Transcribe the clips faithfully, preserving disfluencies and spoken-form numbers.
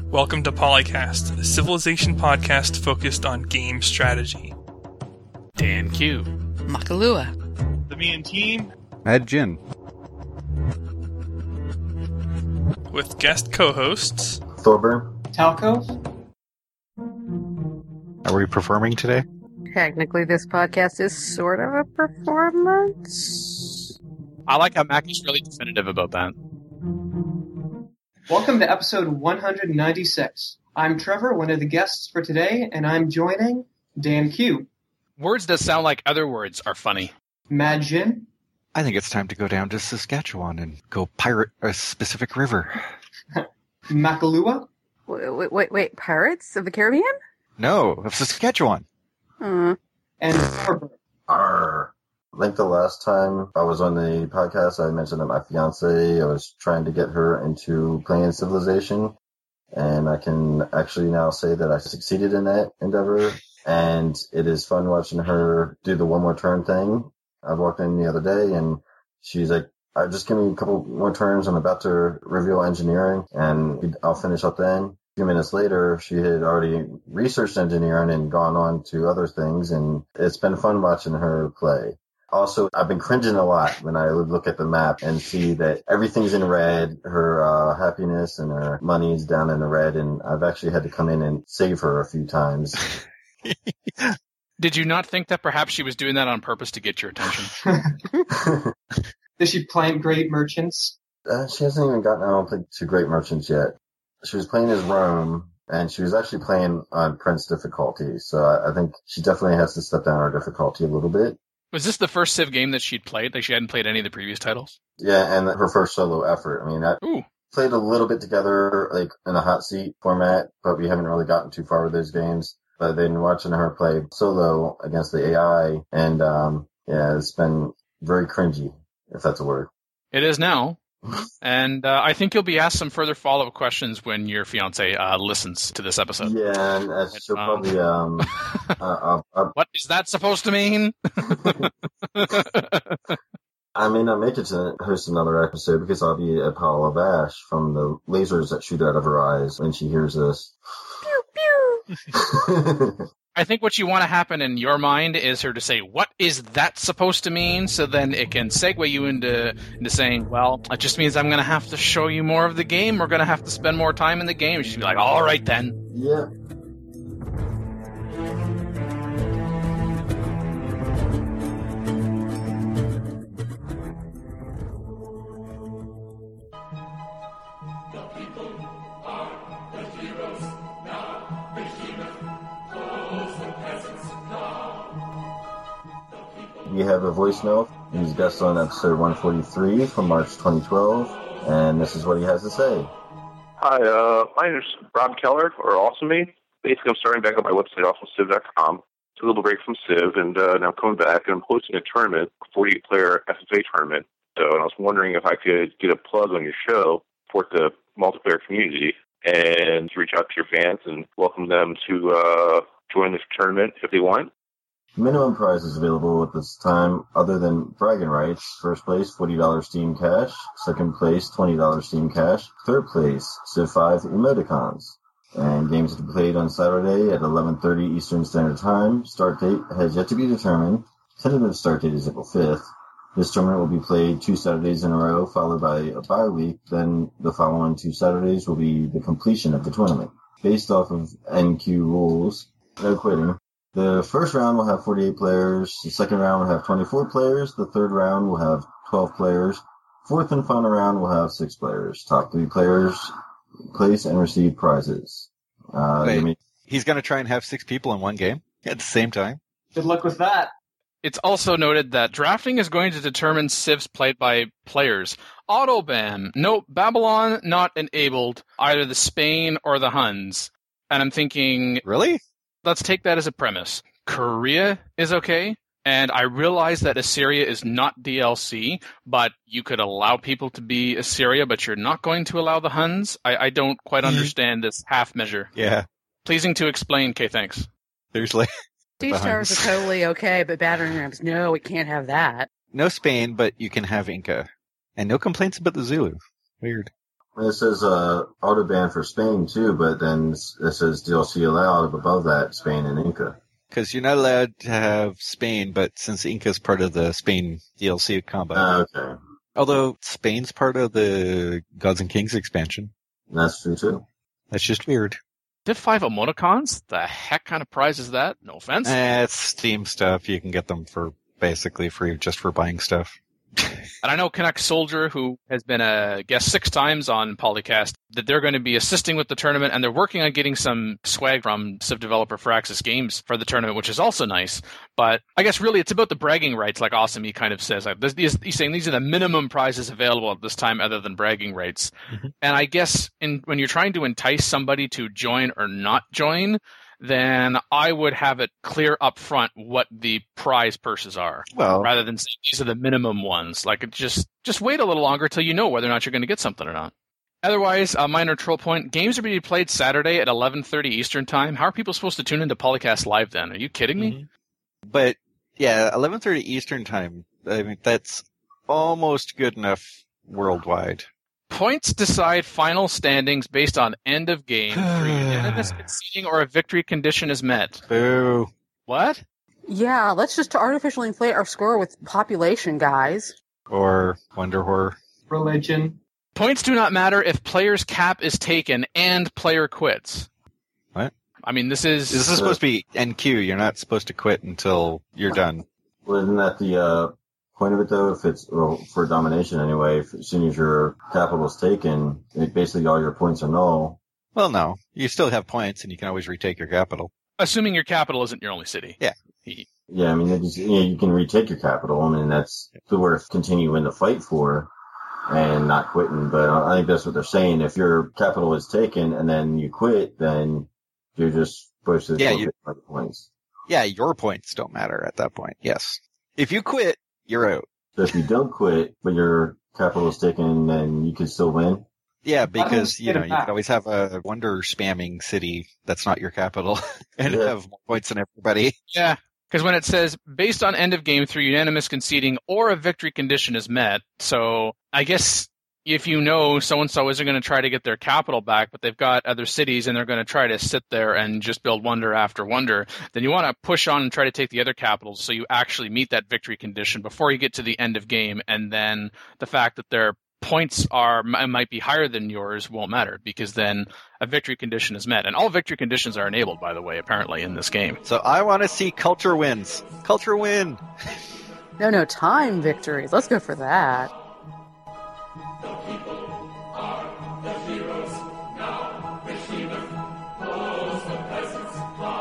Welcome to Polycast, a Civilization podcast focused on game strategy. Dan Q. Makalua. The Me and Team. Mad Jin. With guest co-hosts Thorburn. Talco. Are we performing today? Technically, this podcast is sort of a performance. I like how Mac is really definitive about that. Welcome to episode one hundred ninety-six. I'm Trevor, one of the guests for today, and I'm joining Dan Q. Words that sound like other words are funny. Mad Jin. I think it's time to go down to Saskatchewan and go pirate a specific river. Makalua. Wait, wait, wait, wait, Pirates of the Caribbean? No, of Saskatchewan. Uh. And Thorburn. Arr. I think the last time I was on the podcast, I mentioned that my fiance, I was trying to get her into playing Civilization, and I can actually now say that I succeeded in that endeavor, and it is fun watching her do the one more turn thing. I walked in the other day, and she's like, "I just give me a couple more turns. I'm about to reveal engineering, and I'll finish up then." A few minutes later, she had already researched engineering and gone on to other things, and it's been fun watching her play. Also, I've been cringing a lot when I look at the map and see that everything's in red. Her uh, happiness and her money's down in the red, and I've actually had to come in and save her a few times. Did you not think that perhaps she was doing that on purpose to get your attention? Does she plant great merchants? Uh, she hasn't even gotten, I don't think, to Great Merchants yet. She was playing as Rome, and she was actually playing on Prince difficulty, so I, I think she definitely has to step down her difficulty a little bit. Was this the first Civ game that she'd played? Like she hadn't played any of the previous titles? Yeah, and her first solo effort. I mean, I Ooh. played a little bit together, like in a hot seat format, but we haven't really gotten too far with those games. But then watching her play solo against the A I, and um, yeah, it's been very cringy, if that's a word. It is now. And uh, I think you'll be asked some further follow-up questions when your fiance uh, listens to this episode. Yeah, and uh, she'll um, probably... Um, uh, uh, uh, what is that supposed to mean? I may not make it to host another episode because I'll be at Pile of Ash from the lasers that shoot out of her eyes when she hears this. Pew, pew. I think what you want to happen in your mind is her to say, what is that supposed to mean? So then it can segue you into into saying, well, it just means I'm going to have to show you more of the game. We're going to have to spend more time in the game. She'd be like, all right then. Yeah. We have a voicemail. He's guest on episode one forty-three from March twenty twelve, and this is what he has to say. Hi, uh, my name is Rob Keller, or AwesomeMe. Basically, I'm starting back up my website, awesome civ dot com. It's a little break from Civ, and uh, now I'm coming back, and I'm hosting a tournament, a forty-eight player F F A tournament. So, and I was wondering if I could get a plug on your show for the multiplayer community and reach out to your fans and welcome them to uh, join this tournament if they want. Minimum prizes available at this time, other than bragging rights. First place, forty dollars Steam Cash. Second place, twenty dollars Steam Cash. Third place, Civ five emoticons. And games to be played on Saturday at eleven thirty Eastern Standard Time. Start date has yet to be determined. Tentative start date is April fifth. This tournament will be played two Saturdays in a row, followed by a bye week. Then the following two Saturdays will be the completion of the tournament. Based off of N Q rules, no quitting. The first round will have forty-eight players, the second round will have twenty-four players, the third round will have twelve players, fourth and final round will have six players. Top three players place and receive prizes. Uh, Wait, may- he's going to try and have six people in one game at the same time? Good luck with that. It's also noted that drafting is going to determine civs played by players. Autoban. Nope, Babylon not enabled, either the Spain or the Huns. And I'm thinking... Really? Let's take that as a premise. Korea is okay, and I realize that Assyria is not D L C, but you could allow people to be Assyria, but you're not going to allow the Huns? I, I don't quite understand this half measure. Yeah. Pleasing to explain, Kay, thanks. Seriously. Siege towers are totally okay, but battering rams, no, we can't have that. No Spain, but you can have Inca. And no complaints about the Zulu. Weird. It says uh, auto ban for Spain too, but then it says D L C allowed above that, Spain and Inca. Because you're not allowed to have Spain, but since Inca's part of the Spain D L C combo. Uh, okay. Although Spain's part of the Gods and Kings expansion. That's true too. That's just weird. Div five emoticons? The heck kind of prize is that? No offense. Eh, it's Steam stuff. You can get them for basically free just for buying stuff. And I know Canuck Soldier, who has been a guest six times on Polycast, that they're going to be assisting with the tournament, and they're working on getting some swag from Civ developer Firaxis Games for the tournament, which is also nice. But I guess really it's about the bragging rights, like Awesome he kind of says. Like, this, he's, he's saying these are the minimum prizes available at this time other than bragging rights. Mm-hmm. And I guess in, when you're trying to entice somebody to join or not join, then I would have it clear up front what the prize purses are, well, rather than saying these are the minimum ones. Like, it just just wait a little longer till you know whether or not you're going to get something or not. Otherwise, a minor troll point: games are being played Saturday at eleven thirty Eastern Time. How are people supposed to tune into Polycast Live then? Are you kidding me? Mm-hmm. But yeah, eleven thirty Eastern Time. I mean, that's almost good enough worldwide. Points decide final standings based on end of game through unanimous conceding or a victory condition is met. Boo. What? Yeah, let's just artificially inflate our score with population, guys. Or Wonder Horror. Religion. Points do not matter if player's cap is taken and player quits. What? I mean, this is... This is supposed to be N Q. You're not supposed to quit until you're done. Well, isn't that the uh, point of it, though? If it's, well, for domination anyway, if, as soon as your capital's taken, it, basically all your points are null. Well, no. You still have points, and you can always retake your capital. Assuming your capital isn't your only city. Yeah. Yeah, I mean, it just, you know, you can retake your capital. I mean, that's worth continuing to fight for and not quitting. But I think that's what they're saying. If your capital is taken and then you quit, then you're just supposed to yeah, you, points. Yeah, your points don't matter at that point. Yes. If you quit, you're out. So if you don't quit, but your capital is taken, then you can still win? Yeah, because, you know, you can always have a wonder spamming city that's not your capital and yeah. have more points than everybody. Yeah, because when it says, based on end of game through unanimous conceding or a victory condition is met, so I guess if you know so-and-so isn't going to try to get their capital back, but they've got other cities and they're going to try to sit there and just build wonder after wonder, then you want to push on and try to take the other capitals so you actually meet that victory condition before you get to the end of game, and then the fact that their points are might be higher than yours won't matter, because then a victory condition is met. And all victory conditions are enabled, by the way, apparently, in this game. So I want to see culture wins. Culture win! No, no, time victories. Let's go for that. The people are the heroes now. Behemoth pulls the peasants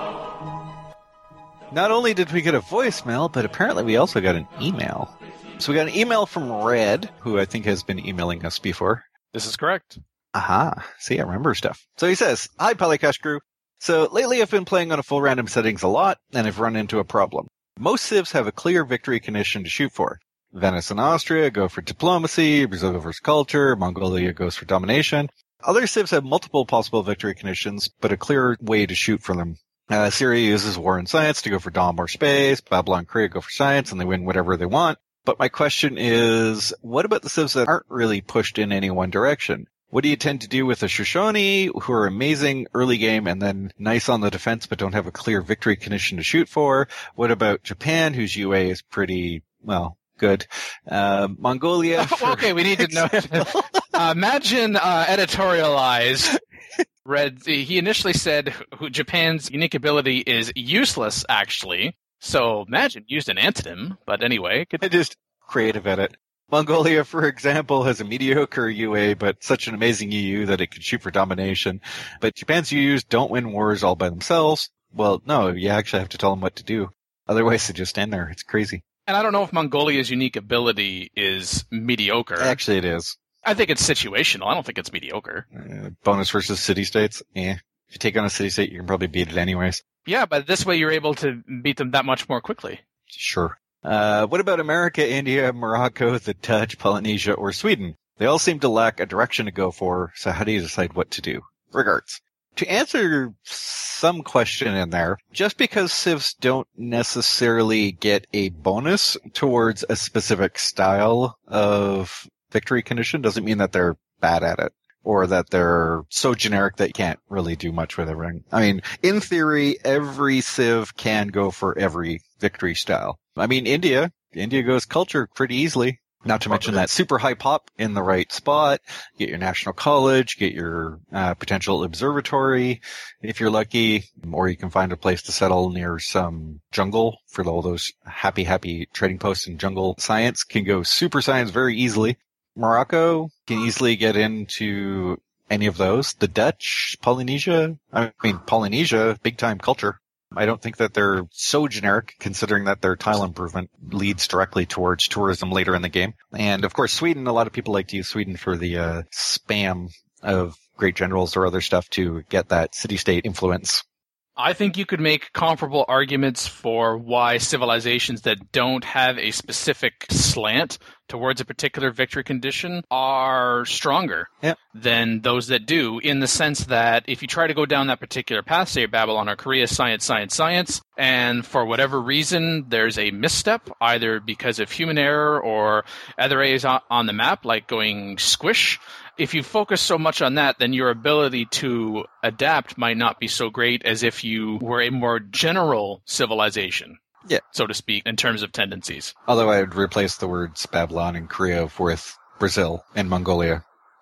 now. Not only did we get a voicemail, but apparently we also got an email. So we got an email from Red, who I think has been emailing us before. This is correct. Aha. See, I remember stuff. So he says, "Hi, Polycash crew. So lately I've been playing on a full random settings a lot, and I've run into a problem. Most civs have a clear victory condition to shoot for. Venice and Austria go for diplomacy, Brazil goes for culture, Mongolia goes for domination. Other civs have multiple possible victory conditions, but a clear way to shoot for them. Uh, Syria uses war and science to go for dom or space, Babylon and Korea go for science, and they win whatever they want. But my question is, what about the civs that aren't really pushed in any one direction? What do you tend to do with the Shoshone, who are amazing early game and then nice on the defense but don't have a clear victory condition to shoot for? What about Japan, whose U A is pretty, well, good? Uh, Mongolia. Oh, okay, we need to know. uh, imagine uh, editorialized. Red, he initially said Japan's unique ability is useless, actually. So imagine used an antonym, but anyway. Could... I just creative edit. Mongolia, for example, has a mediocre U A, but such an amazing E U that it can shoot for domination. But Japan's E Us don't win wars all by themselves. Well, no, you actually have to tell them what to do. Otherwise, they just stand there. It's crazy. And I don't know if Mongolia's unique ability is mediocre. Actually, it is. I think it's situational. I don't think it's mediocre. Uh, bonus versus city-states? Yeah. If you take on a city-state, you can probably beat it anyways. Yeah, but this way you're able to beat them that much more quickly. Sure. Uh, what about America, India, Morocco, the Dutch, Polynesia, or Sweden? They all seem to lack a direction to go for, so how do you decide what to do? Regards. To answer some question in there, just because civs don't necessarily get a bonus towards a specific style of victory condition doesn't mean that they're bad at it. or that they're so generic that you can't really do much with everything. I mean, in theory, every civ can go for every victory style. I mean, India, India goes culture pretty easily. Not to mention that super high pop in the right spot, get your national college, get your uh, potential observatory if you're lucky, or you can find a place to settle near some jungle for all those happy, happy trading posts in jungle. Science can go super science very easily. Morocco can easily get into any of those. The Dutch, Polynesia, I mean, Polynesia, big time culture. I don't think that they're so generic, considering that their tile improvement leads directly towards tourism later in the game. And, of course, Sweden, a lot of people like to use Sweden for the uh, spam of great generals or other stuff to get that city-state influence. I think you could make comparable arguments for why civilizations that don't have a specific slant towards a particular victory condition are stronger yep. than those that do, in the sense that if you try to go down that particular path, say Babylon or Korea, science, science, science, and for whatever reason there's a misstep, either because of human error or other areas on the map, like going squish, if you focus so much on that, then your ability to adapt might not be so great as if you were a more general civilization, yeah, so to speak, in terms of tendencies. Although I would replace the words Babylon and Korea with Brazil and Mongolia.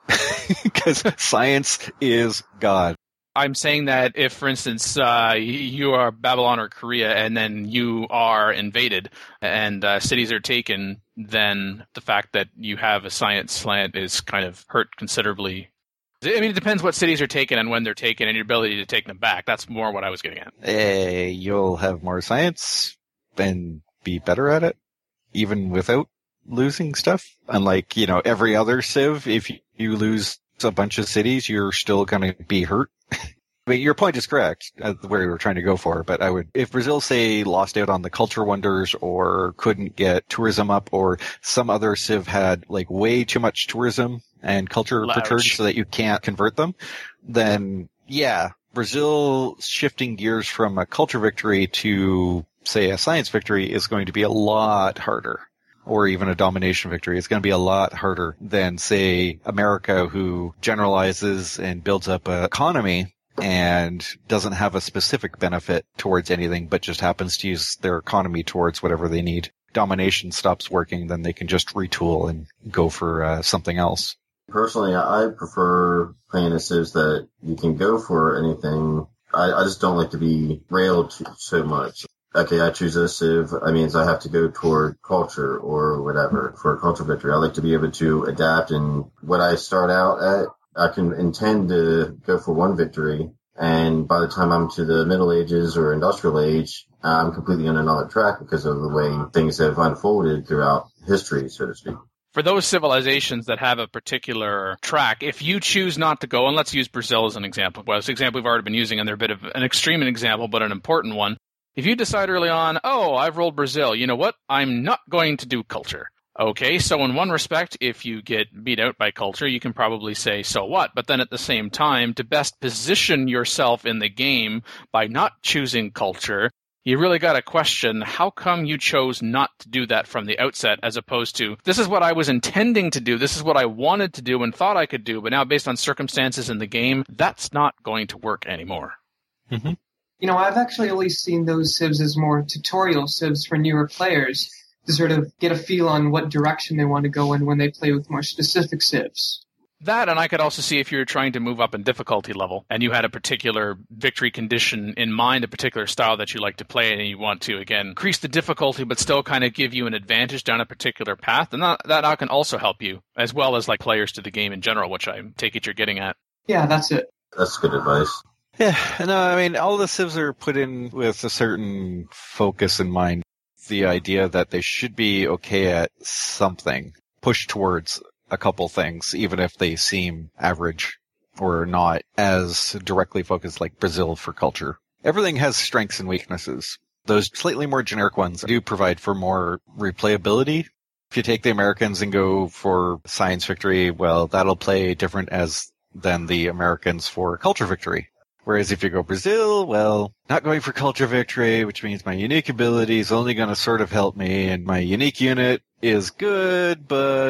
Because science is God. I'm saying that if, for instance, uh, you are Babylon or Korea and then you are invaded and uh, cities are taken, then the fact that you have a science slant is kind of hurt considerably. I mean, it depends what cities are taken and when they're taken and your ability to take them back. That's more what I was getting at. Hey, you'll have more science and be better at it, even without losing stuff. Unlike, you know, every other civ, if you lose a bunch of cities, you're still going to be hurt. I mean, your point is correct, uh, where you were trying to go for, but I would, if Brazil, say, lost out on the culture wonders or couldn't get tourism up, or some other civ had, like, way too much tourism and culture returns so that you can't convert them, then, yeah, Brazil shifting gears from a culture victory to, say, a science victory is going to be a lot harder. Or even a domination victory. It's going to be a lot harder than, say, America, who generalizes and builds up an economy and doesn't have a specific benefit towards anything, but just happens to use their economy towards whatever they need. Domination stops working, then they can just retool and go for uh, something else. Personally, I prefer playing a civs that you can go for anything. I, I just don't like to be railed to, so much. Okay, I choose a civ. That means I have to go toward culture or whatever for a culture victory. I like to be able to adapt, and what I start out at, I can intend to go for one victory, and by the time I'm to the Middle Ages or Industrial Age, I'm completely on another track because of the way things have unfolded throughout history, so to speak. For those civilizations that have a particular track, if you choose not to go, and let's use Brazil as an example. Well, it's an example we've already been using, and they're a bit of an extreme example, but an important one. If you decide early on, oh, I've rolled Brazil, you know what? I'm not going to do culture. Okay, so in one respect, if you get beat out by culture, you can probably say, so what? But then at the same time, to best position yourself in the game by not choosing culture, you really got to question, how come you chose not to do that from the outset, as opposed to, this is what I was intending to do, this is what I wanted to do and thought I could do, but now based on circumstances in the game, that's not going to work anymore. Mm-hmm. You know, I've actually always seen those civs as more tutorial civs for newer players to sort of get a feel on what direction they want to go in when they play with more specific civs. That, and I could also see if you're trying to move up in difficulty level and you had a particular victory condition in mind, a particular style that you like to play, and you want to, again, increase the difficulty but still kind of give you an advantage down a particular path, and that, that can also help you, as well as like players to the game in general, which I take it you're getting at. Yeah, that's it. That's good advice. Yeah, no, I mean, all the civs are put in with a certain focus in mind. The idea that they should be okay at something, push towards a couple things, even if they seem average or not as directly focused like Brazil for culture. Everything has strengths and weaknesses. Those slightly more generic ones do provide for more replayability. If you take the Americans and go for science victory, well, that'll play different as than the Americans for culture victory. Whereas if you go Brazil, well, not going for culture victory, which means my unique ability is only going to sort of help me, and my unique unit is good, but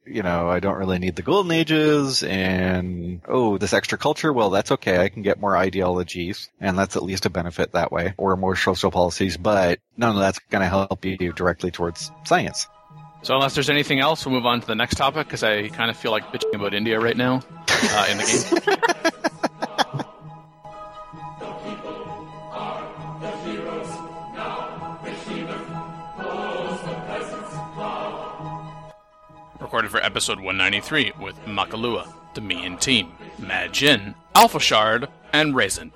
you know, I don't really need the Golden Ages, and, oh, this extra culture, well, that's okay. I can get more ideologies, and that's at least a benefit that way, or more social policies, but none of that's going to help you directly towards science. So unless there's anything else, we'll move on to the next topic, because I kind of feel like bitching about India right now uh, in the game. Recorded for episode one ninety-three with Makalua, the Mian team, Mad Jin, Alpha Shard, and Raisint.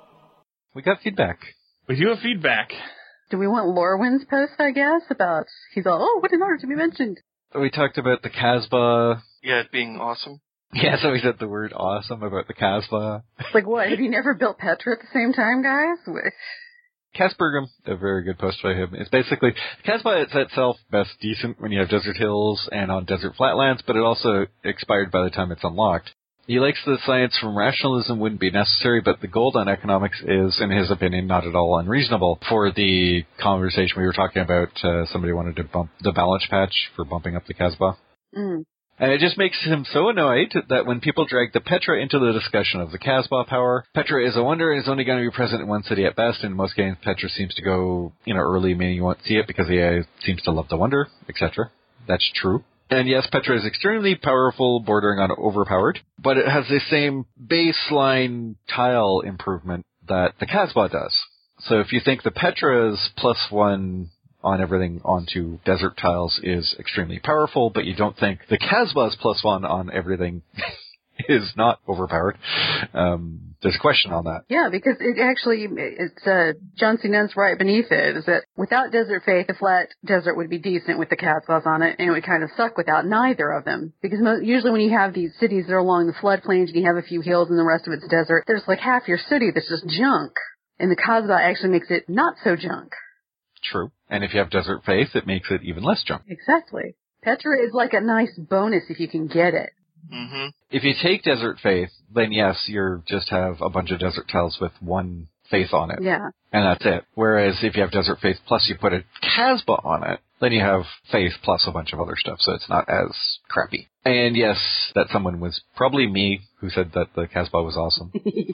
We got feedback. We do have feedback. Do we want Lorwyn's post, I guess, about, he's all, oh, what in order to be mentioned? We talked about the Casbah. Yeah, it being awesome. Yeah, so we said the word awesome about the Casbah. Like what, have you never built Petra at the same time, guys? Caspergum, a very good post by him. It's basically, Casbah is itself best decent when you have desert hills and on desert flatlands, but it also expired by the time it's unlocked. He likes the science from rationalism wouldn't be necessary, but the gold on economics is, in his opinion, not at all unreasonable. For the conversation we were talking about, uh, somebody wanted to bump the balance patch for bumping up the Casbah. Mm. And it just makes him so annoyed that when people drag the Petra into the discussion of the Casbah power, Petra is a wonder and is only going to be present in one city at best. In most games, Petra seems to go, you know, early, meaning you won't see it because the A I seems to love the wonder, et cetera. That's true. And yes, Petra is extremely powerful, bordering on overpowered, but it has the same baseline tile improvement that the Casbah does. So if you think the Petra's plus one on everything onto desert tiles is extremely powerful, but you don't think the Casbah's plus one on everything is not overpowered, um, there's a question on that. Yeah, because it actually, it's, uh, John C. Nunn's right beneath it, is that without Desert Faith, a flat desert would be decent with the Casbahs on it, and it would kind of suck without neither of them. Because mo- usually when you have these cities that are along the floodplains and you have a few hills and the rest of it's desert, there's like half your city that's just junk. And the Casbah actually makes it not so junk. True. And if you have Desert Faith, it makes it even less junk. Exactly. Petra is like a nice bonus if you can get it. Mm-hmm. If you take Desert Faith, then yes, you just have a bunch of desert tiles with one faith on it. Yeah. And that's it. Whereas if you have Desert Faith plus you put a Casbah on it, then you have faith plus a bunch of other stuff, so it's not as crappy. And yes, that someone was probably me who said that the Casbah was awesome.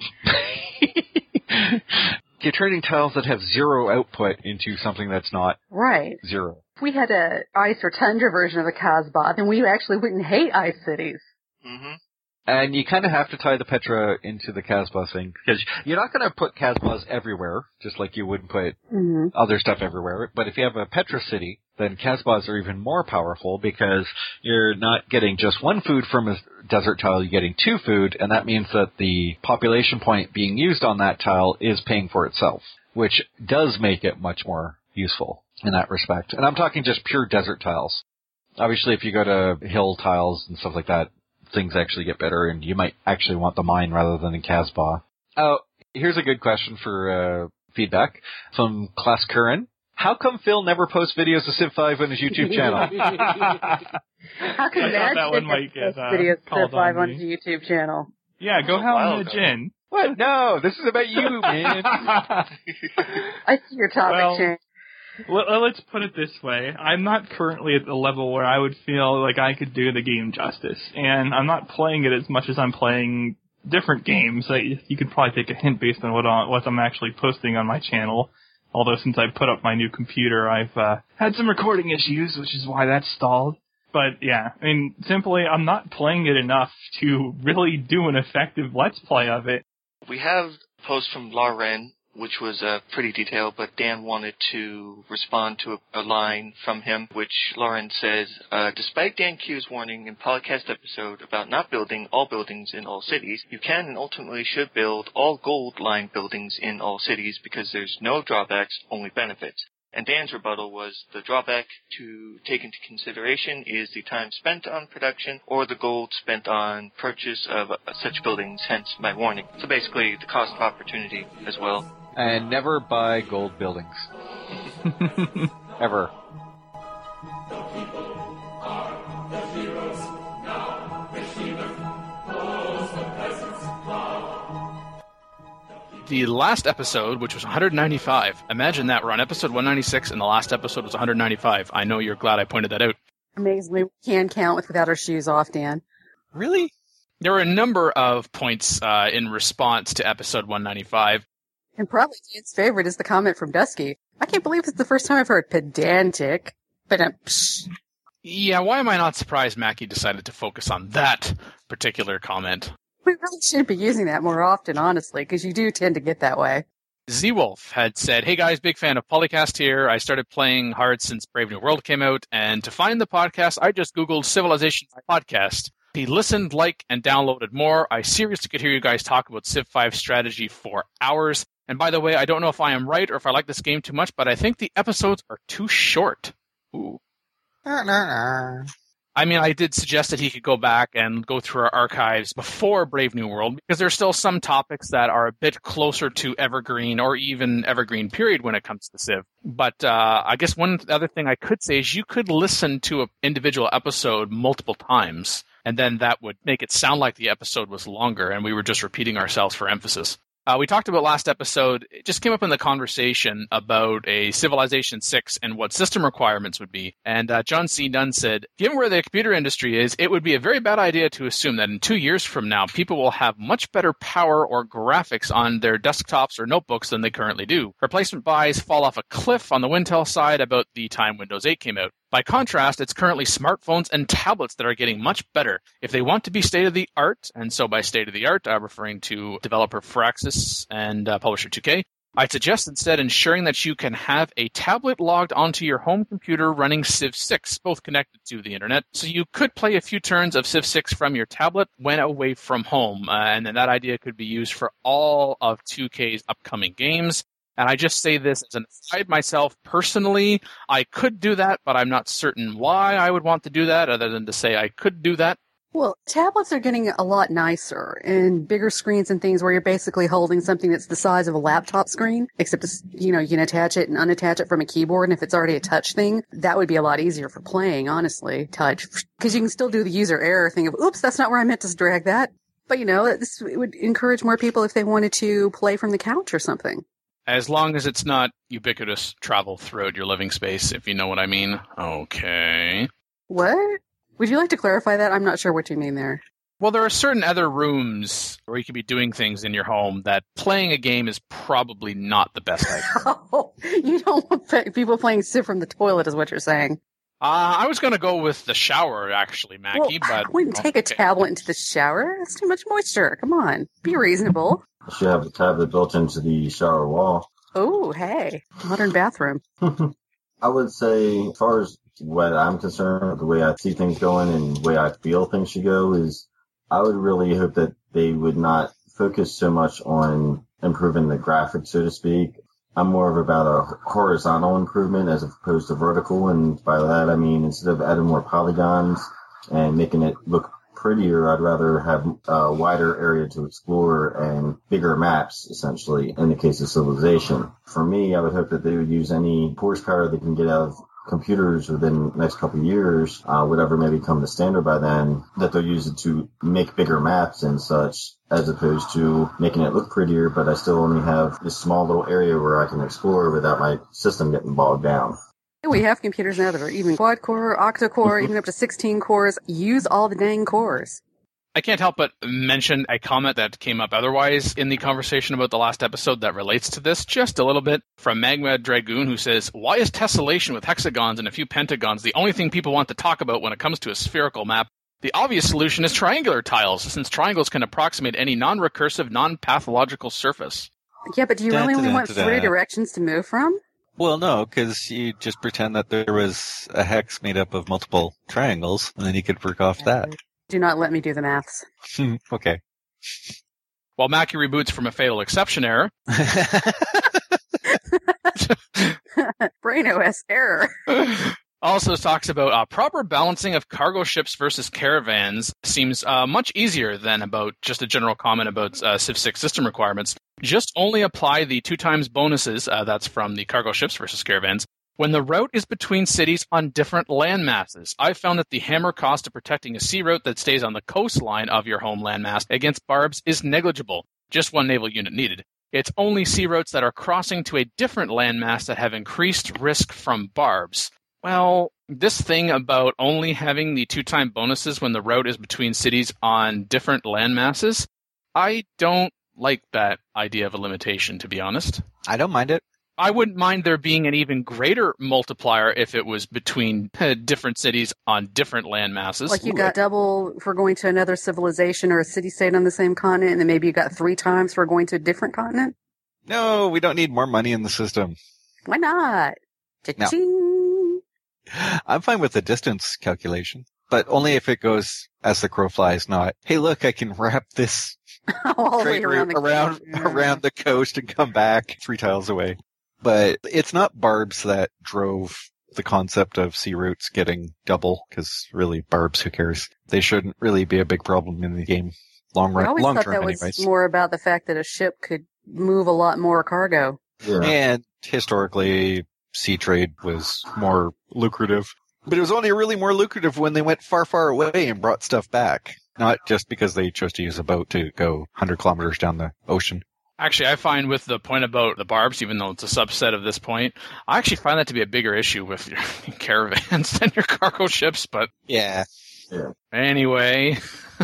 You're turning tiles that have zero output into something that's not right. zero. If we had a ice or tundra version of the Casbah, then we actually wouldn't hate ice cities. Mm-hmm. And you kind of have to tie the Petra into the Casbah thing, because you're not going to put Casbahs everywhere, just like you wouldn't put mm-hmm. other stuff everywhere. But if you have a Petra city, then Casbahs are even more powerful, because you're not getting just one food from a desert tile, you're getting two food, and that means that the population point being used on that tile is paying for itself, which does make it much more useful in that respect. And I'm talking just pure desert tiles. Obviously, if you go to hill tiles and stuff like that, things actually get better, and you might actually want the mine rather than a Casbah. Oh, here's a good question for uh, feedback from Class Curran. How come Phil never posts videos of Civ five on his YouTube channel? How come Matt that one might get, uh, videos of called Civ five on on me. his YouTube channel? Yeah, go hound the Jin. What? No, this is about you, man. I see your topic Well, change. Well, let's put it this way. I'm not currently at the level where I would feel like I could do the game justice. And I'm not playing it as much as I'm playing different games. Like, you could probably take a hint based on what, on, what I'm actually posting on my channel. Although since I put up my new computer, I've uh, had some recording issues, which is why that's stalled. But yeah, I mean, simply, I'm not playing it enough to really do an effective Let's Play of it. We have a post from Lauren, which was uh, pretty detailed, but Dan wanted to respond to a, a line from him, which Lauren says, uh, despite Dan Q's warning in podcast episode about not building all buildings in all cities, you can and ultimately should build all gold-line buildings in all cities because there's no drawbacks, only benefits. And Dan's rebuttal was the drawback to take into consideration is the time spent on production or the gold spent on purchase of uh, such buildings, hence my warning. So basically the cost of opportunity as well. And never buy gold buildings. Ever. The people are the heroes now. Receiveth those the peasants love. The last episode, which was one hundred ninety-five. Imagine that. We're on episode one ninety-six, and the last episode was one hundred ninety-five. I know you're glad I pointed that out. Amazingly, we can count with without our shoes off, Dan. Really? There were a number of points uh, in response to episode one ninety-five. And probably Dan's favorite is the comment from Dusky. I can't believe it's the first time I've heard pedantic. But uh, psh. Yeah, why am I not surprised Mackie decided to focus on that particular comment? We really should be using that more often, honestly, because you do tend to get that way. Z-Wolf had said, hey guys, big fan of Polycast here. I started playing hard since Brave New World came out, and to find the podcast, I just Googled Civilization Podcast. He listened, liked, and downloaded more. I seriously could hear you guys talk about Civ five strategy for hours. And by the way, I don't know if I am right or if I like this game too much, but I think the episodes are too short. Ooh. I mean, I did suggest that he could go back and go through our archives before Brave New World, because there's still some topics that are a bit closer to Evergreen or even Evergreen period when it comes to Civ. But uh, I guess one other thing I could say is you could listen to an individual episode multiple times, and then that would make it sound like the episode was longer and we were just repeating ourselves for emphasis. Uh, we talked about last episode, it just came up in the conversation about a Civilization six and what system requirements would be. And uh, John C. Nunn said, given where the computer industry is, it would be a very bad idea to assume that in two years from now, people will have much better power or graphics on their desktops or notebooks than they currently do. Replacement buys fall off a cliff on the Wintel side about the time Windows eight came out. By contrast, it's currently smartphones and tablets that are getting much better. If they want to be state-of-the-art, and so by state-of-the-art, I'm referring to developer Firaxis and uh, publisher two K, I'd suggest instead ensuring that you can have a tablet logged onto your home computer running Civ six, both connected to the internet, so you could play a few turns of Civ six from your tablet when away from home, uh, and then that idea could be used for all of two K's upcoming games. And I just say this as an aside myself personally. I could do that, but I'm not certain why I would want to do that other than to say I could do that. Well, tablets are getting a lot nicer and bigger screens and things where you're basically holding something that's the size of a laptop screen, except it's, you know, you can attach it and unattach it from a keyboard. And if it's already a touch thing, that would be a lot easier for playing, honestly, touch. Because you can still do the user error thing of, oops, that's not where I meant to drag that. But, you know, this would encourage more people if they wanted to play from the couch or something. As long as it's not ubiquitous travel throughout your living space, if you know what I mean. Okay. What? Would you like to clarify that? I'm not sure what you mean there. Well, there are certain other rooms where you could be doing things in your home that playing a game is probably not the best idea. Oh, you don't want people playing Civ from the toilet is what you're saying. Uh, I was going to go with the shower, actually, Mackie, well, but... I wouldn't take okay. a tablet into the shower. That's too much moisture. Come on. Be reasonable. You should have a tablet built into the shower wall. Oh, hey. Modern bathroom. I would say, as far as what I'm concerned, the way I see things going and the way I feel things should go is I would really hope that they would not focus so much on improving the graphics, so to speak. I'm more of about a horizontal improvement as opposed to vertical, and by that I mean instead of adding more polygons and making it look prettier, I'd rather have a wider area to explore and bigger maps, essentially, in the case of Civilization. For me, I would hope that they would use any horsepower they can get out of computers within the next couple of years, uh, whatever may become the standard by then, that they'll use it to make bigger maps and such, as opposed to making it look prettier, but I still only have this small little area where I can explore without my system getting bogged down. We have computers now that are even quad-core, octa-core, even up to sixteen cores. Use all the dang cores. I can't help but mention a comment that came up otherwise in the conversation about the last episode that relates to this just a little bit from Magma Dragoon, who says, why is tessellation with hexagons and a few pentagons the only thing people want to talk about when it comes to a spherical map? The obvious solution is triangular tiles, since triangles can approximate any non-recursive, non-pathological surface. Yeah, but do you Da, really da, only da, want da, da. three directions to move from? Well, no, because you just pretend that there was a hex made up of multiple triangles, and then you could work off that. Do not let me do the maths. Okay. While Mackie reboots from a fatal exception error. Brain O S error. Also talks about uh, proper balancing of cargo ships versus caravans seems uh, much easier than about just a general comment about uh, Civ six system requirements. Just only apply the two times bonuses, uh, that's from the cargo ships versus caravans, when the route is between cities on different land masses. I've found that the hammer cost of protecting a sea route that stays on the coastline of your home landmass against barbs is negligible. Just one naval unit needed. It's only sea routes that are crossing to a different landmass that have increased risk from barbs. Well, This thing about only having the two-time bonuses when the route is between cities on different land masses, I don't like that idea of a limitation, to be honest. I don't mind it. I wouldn't mind there being an even greater multiplier if it was between uh, different cities on different land masses. Like you got double for going to another civilization or a city-state on the same continent, and then maybe you got three times for going to a different continent? No, we don't need more money in the system. Why not? Cha-ching. I'm fine with the distance calculation, but only if it goes as the crow flies, not, hey, look, I can wrap this All the way trade around route the around, coast. around the coast and come back three tiles away. But it's not barbs that drove the concept of sea routes getting double, because really, barbs, who cares? They shouldn't really be a big problem in the game long I run, always long thought term that anyways. was more about the fact that a ship could move a lot more cargo. Yeah. And historically, sea trade was more lucrative. But it was only really more lucrative when they went far, far away and brought stuff back. Not just because they chose to use a boat to go one hundred kilometers down the ocean. Actually, I find with the point about the barbs, even though it's a subset of this point, I actually find that to be a bigger issue with your caravans than your cargo ships, but Yeah. Yeah. anyway.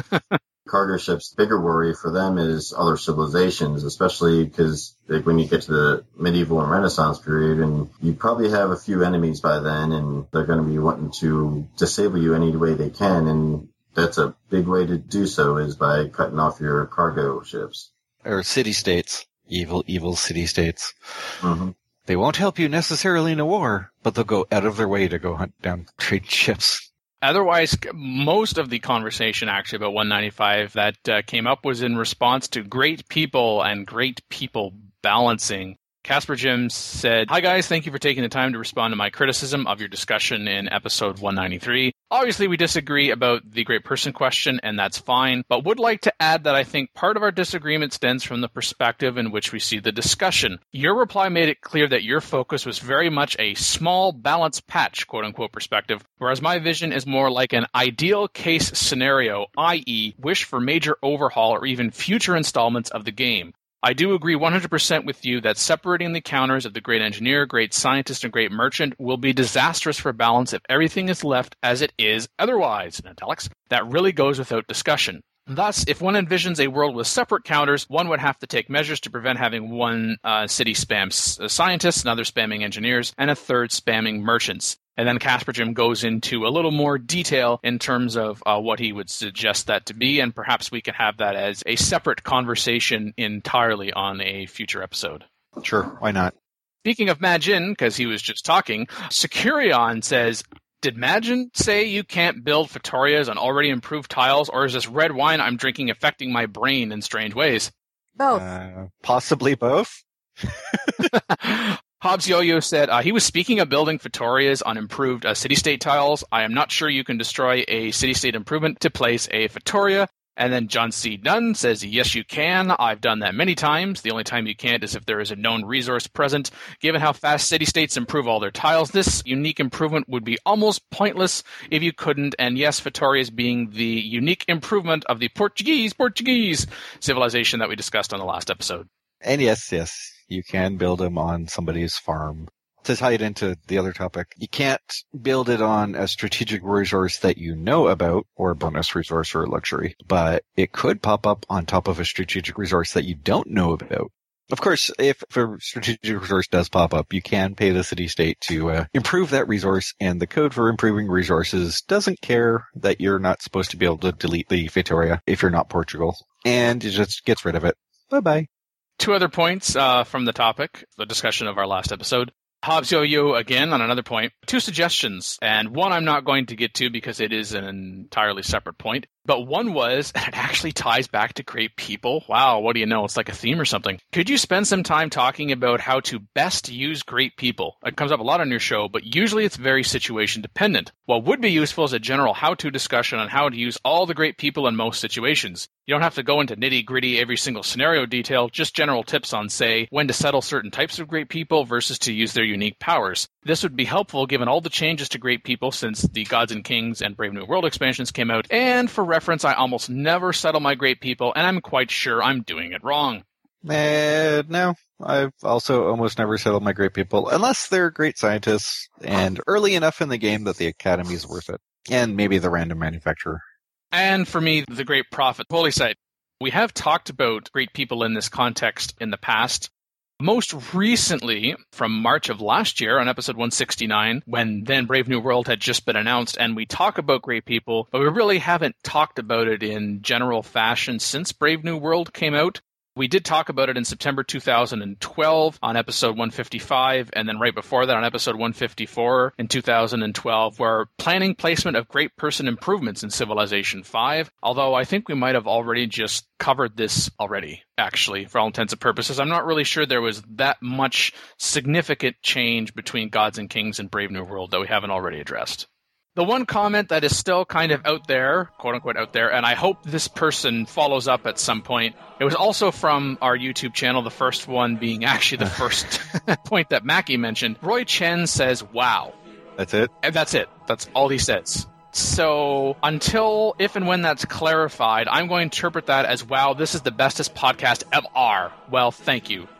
Cargo ships, bigger worry for them is other civilizations, especially because like, when you get to the medieval and Renaissance period, and you probably have a few enemies by then, and they're going to be wanting to disable you any way they can, and that's a big way to do so is by cutting off your cargo ships. Or city-states. Evil, evil city-states. Mm-hmm. They won't help you necessarily in a war, but they'll go out of their way to go hunt down trade ships. Otherwise, most of the conversation actually about one ninety-five that uh, came up was in response to great people and great people balancing. Casper Jim said, "Hi guys, thank you for taking the time to respond to my criticism of your discussion in episode one ninety-three. Obviously, we disagree about the great person question, and that's fine, but would like to add that I think part of our disagreement stems from the perspective in which we see the discussion. Your reply made it clear that your focus was very much a small balance patch, quote-unquote, perspective, whereas my vision is more like an ideal case scenario, that is, wish for major overhaul or even future installments of the game. I do agree one hundred percent with you that separating the counters of the great engineer, great scientist, and great merchant will be disastrous for balance if everything is left as it is otherwise, in italics. That really goes without discussion. Thus, if one envisions a world with separate counters, one would have to take measures to prevent having one uh, city spam s- scientists, another spamming engineers, and a third spamming merchants. And then Casper Jim goes into a little more detail in terms of uh, what he would suggest that to be, and perhaps we can have that as a separate conversation entirely on a future episode. Sure, why not? Speaking of Majin, because he was just talking, Securion says, did Majin say you can't build Fetorias on already improved tiles, or is this red wine I'm drinking affecting my brain in strange ways? Both. Uh, possibly both. Hobbs Yo-Yo said, uh, he was speaking of building Fetorias on improved uh, city-state tiles. I am not sure you can destroy a city-state improvement to place a Fetoria. And then John C. Dunn says, yes, you can. I've done that many times. The only time you can't is if there is a known resource present. Given how fast city-states improve all their tiles, this unique improvement would be almost pointless if you couldn't. And yes, Fetorias being the unique improvement of the Portuguese, Portuguese civilization that we discussed on the last episode. And yes, yes, you can build them on somebody's farm. To tie it into the other topic, you can't build it on a strategic resource that you know about, or a bonus resource or a luxury, but it could pop up on top of a strategic resource that you don't know about. Of course, if a strategic resource does pop up, you can pay the city-state to uh, improve that resource, and the code for improving resources doesn't care that you're not supposed to be able to delete the Fetoria if you're not Portugal, and it just gets rid of it. Bye-bye. Two other points uh, from the topic, the discussion of our last episode. Hobbs Yo-Yo again on another point. Two suggestions, and one I'm not going to get to because it is an entirely separate point. But one was, and it actually ties back to great people. Wow, what do you know? It's like a theme or something. Could you spend some time talking about how to best use great people? It comes up a lot on your show, but usually it's very situation dependent. What would be useful is a general how-to discussion on how to use all the great people in most situations. You don't have to go into nitty-gritty every single scenario detail, just general tips on, say, when to settle certain types of great people versus to use their unique powers. This would be helpful given all the changes to great people since the Gods and Kings and Brave New World expansions came out, and for reference, I almost never settle my great people, and I'm quite sure I'm doing it wrong. Uh, no. I've also almost never settled my great people, unless they're great scientists and early enough in the game that the academy is worth it. And maybe the random manufacturer. And for me, the great prophet, Holy Site. We have talked about great people in this context in the past. Most recently, from March of last year on episode one sixty-nine, when then Brave New World had just been announced, and we talk about great people, but we really haven't talked about it in general fashion since Brave New World came out. We did talk about it in September two thousand twelve on episode one fifty-five, and then right before that on episode one fifty-four in two thousand twelve, where planning placement of great person improvements in Civilization five, although I think we might have already just covered this already, actually, for all intents and purposes. I'm not really sure there was that much significant change between Gods and Kings and Brave New World that we haven't already addressed. The one comment that is still kind of out there, quote-unquote out there, and I hope this person follows up at some point. It was also from our YouTube channel, the first one being actually the first point that Mackie mentioned. Roy Chen says, wow. That's it? And that's it. That's all he says. So until, if and when that's clarified, I'm going to interpret that as, wow, this is the bestest podcast ever. Well, thank you.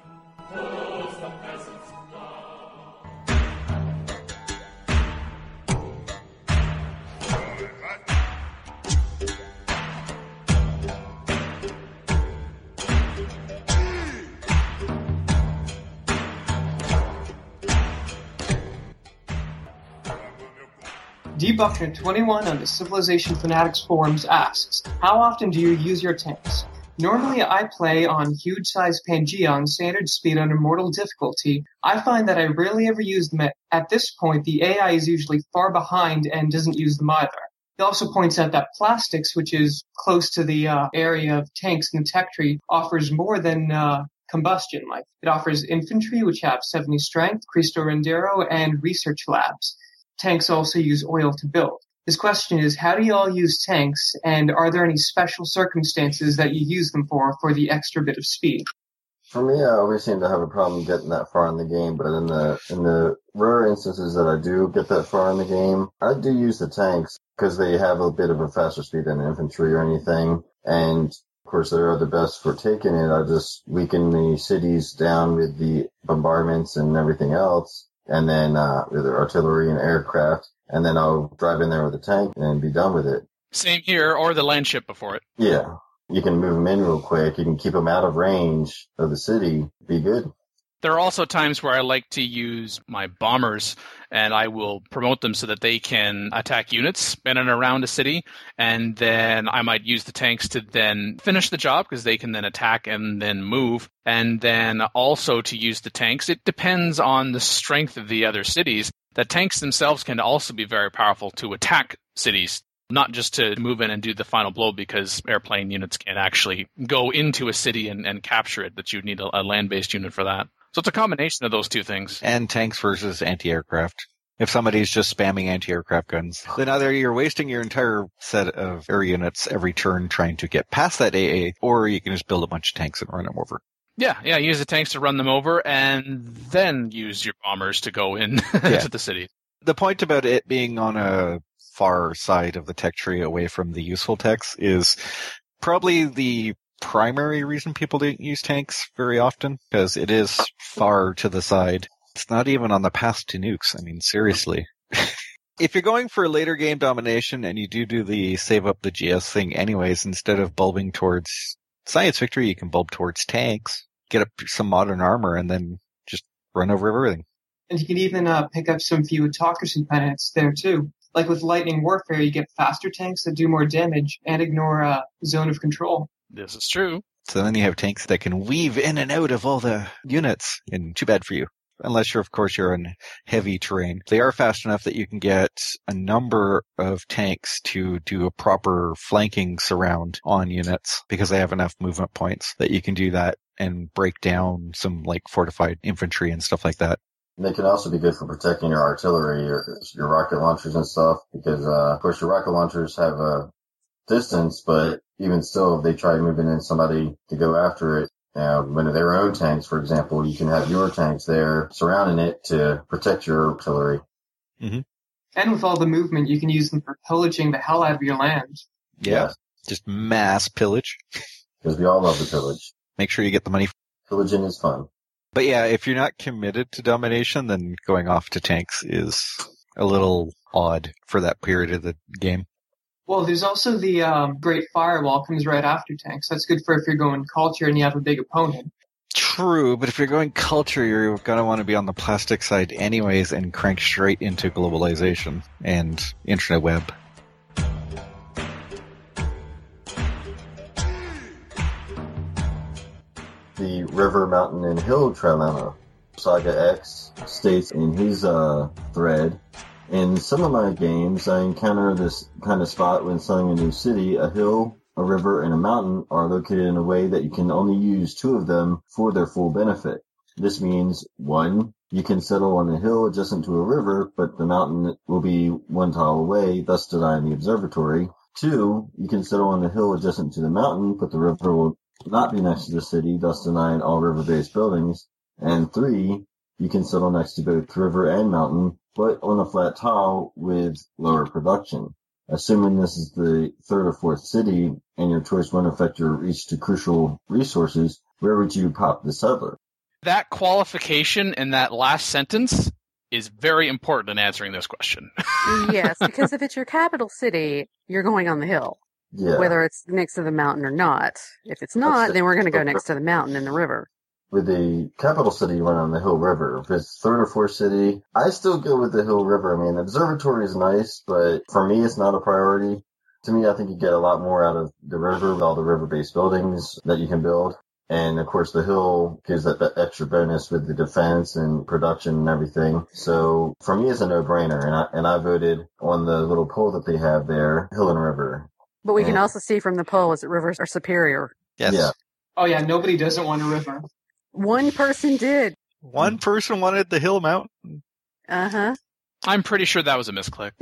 Debunkner twenty-one on the Civilization Fanatics forums asks, how often do you use your tanks? Normally I play on huge-sized Pangea on standard speed on immortal difficulty. I find that I rarely ever use them. At, at this point, the A I is usually far behind and doesn't use them either. He also points out that Plastics, which is close to the uh, area of tanks in the tech tree, offers more than uh, combustion. Like it offers infantry, which have seventy strength, Cristo Rendero, and research labs. Tanks also use oil to build. His question is, how do you all use tanks, and are there any special circumstances that you use them for, for the extra bit of speed? For me, I always seem to have a problem getting that far in the game, but in the in the rare instances that I do get that far in the game, I do use the tanks because they have a bit of a faster speed than infantry or anything, and of course they're the best for taking it. I just weaken the cities down with the bombardments and everything else, and then uh with the artillery and aircraft, and then I'll drive in there with a tank and be done with it. Same here, or the land ship before it. Yeah. You can move them in real quick. You can keep them out of range of the city. Be good. There are also times where I like to use my bombers, and I will promote them so that they can attack units in and around a city, and then I might use the tanks to then finish the job because they can then attack and then move, and then also to use the tanks. It depends on the strength of the other cities. The tanks themselves can also be very powerful to attack cities, not just to move in and do the final blow because airplane units can't actually go into a city and, and capture it, that you'd need a, a land-based unit for that. So it's a combination of those two things. And tanks versus anti-aircraft. If somebody's just spamming anti-aircraft guns, then either you're wasting your entire set of air units every turn trying to get past that A A, or you can just build a bunch of tanks and run them over. Yeah, yeah, use the tanks to run them over, and then use your bombers to go in Yeah. to the city. The point about it being on a far side of the tech tree away from the useful techs is probably the primary reason people don't use tanks very often, because it is far to the side. It's not even on the path to nukes. I mean, seriously. If you're going for later game domination and you do do the save up the G S thing anyways, instead of bulbing towards science victory, you can bulb towards tanks, get up some modern armor, and then just run over everything. And you can even uh, pick up some few autocracy planets there too. Like with lightning warfare, you get faster tanks that do more damage and ignore uh, zone of control. This is true. So then you have tanks that can weave in and out of all the units, and too bad for you. Unless you're, of course, you're in heavy terrain. They are fast enough that you can get a number of tanks to do a proper flanking surround on units because they have enough movement points that you can do that and break down some like fortified infantry and stuff like that. And they can also be good for protecting your artillery, your, your rocket launchers and stuff, because, uh, of course, your rocket launchers have a distance, but even still, if they try moving in somebody to go after it, uh, one of their own tanks, for example, you can have your tanks there surrounding it to protect your artillery. Mm-hmm. And with all the movement, you can use them for pillaging the hell out of your land. Yeah. Just mass pillage. Because we all love the pillage. Make sure you get the money Pillaging is fun. But yeah, if you're not committed to domination, then going off to tanks is a little odd for that period of the game. Well, there's also the um, Great Firewall comes right after tanks. That's good for if you're going culture and you have a big opponent. True, but if you're going culture, you're going to want to be on the plastic side anyways and crank straight into globalization and internet web. The River, Mountain, and Hill Trilemma. Saga X states in his uh, thread, in some of my games, I encounter this kind of spot when selling a new city. A hill, a river, and a mountain are located in a way that you can only use two of them for their full benefit. This means, one, you can settle on a hill adjacent to a river, but the mountain will be one tile away, thus denying the observatory. Two, you can settle on a hill adjacent to the mountain, but the river will not be next to the city, thus denying all river-based buildings. And three, you can settle next to both river and mountain, but on a flat tile with lower production. Assuming this is the third or fourth city, and your choice won't affect your reach to crucial resources, where would you pop the settler? That qualification in that last sentence is very important in answering this question. Yes, because if it's your capital city, you're going on the hill. Yeah. Whether it's next to the mountain or not. If it's not, That's then we're going to go it. next to the mountain and the river. With the capital city, you went on the Hill River. If it's third or fourth city, I still go with the Hill River. I mean, the observatory is nice, but for me, it's not a priority. To me, I think you get a lot more out of the river with all the river-based buildings that you can build. And of course, the hill gives that, that extra bonus with the defense and production and everything. So for me, it's a no-brainer. And I, and I voted on the little poll that they have there, Hill and River. But we and, can also see from the poll is that rivers are superior. Yes. Yeah. Oh yeah, nobody doesn't want a river. One person did. One person wanted the hill mountain. Uh-huh. I'm pretty sure that was a misclick.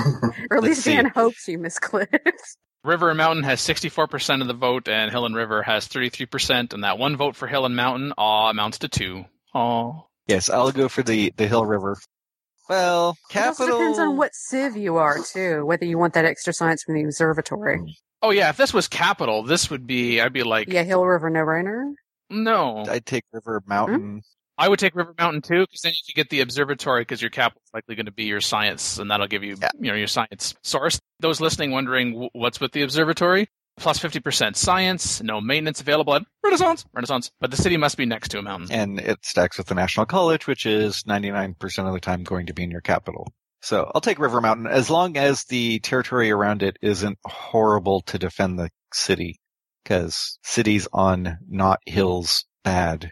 Or at Let's least see. Dan hopes you misclicked. River and Mountain has sixty-four percent of the vote, and Hill and River has thirty-three percent, and that one vote for Hill and Mountain aw, amounts to two. Aw. Yes, I'll go for the, the hill river. Well, It also capital... depends on what civ you are, too, whether you want that extra science from the observatory. Oh yeah, if this was capital, this would be, I'd be like, Yeah, hill, river, no-brainer. no. I'd take river, mountain. I would take River Mountain too, because then you could get the observatory, because your capital is likely going to be your science, and that'll give you, Yeah. you know, your science source. Those listening wondering w- what's with the observatory, plus fifty percent science, no maintenance available at Renaissance, Renaissance, but the city must be next to a mountain. And it stacks with the National College, which is ninety-nine percent of the time going to be in your capital. So I'll take River Mountain, as long as the territory around it isn't horrible to defend the city, because cities on not hills bad.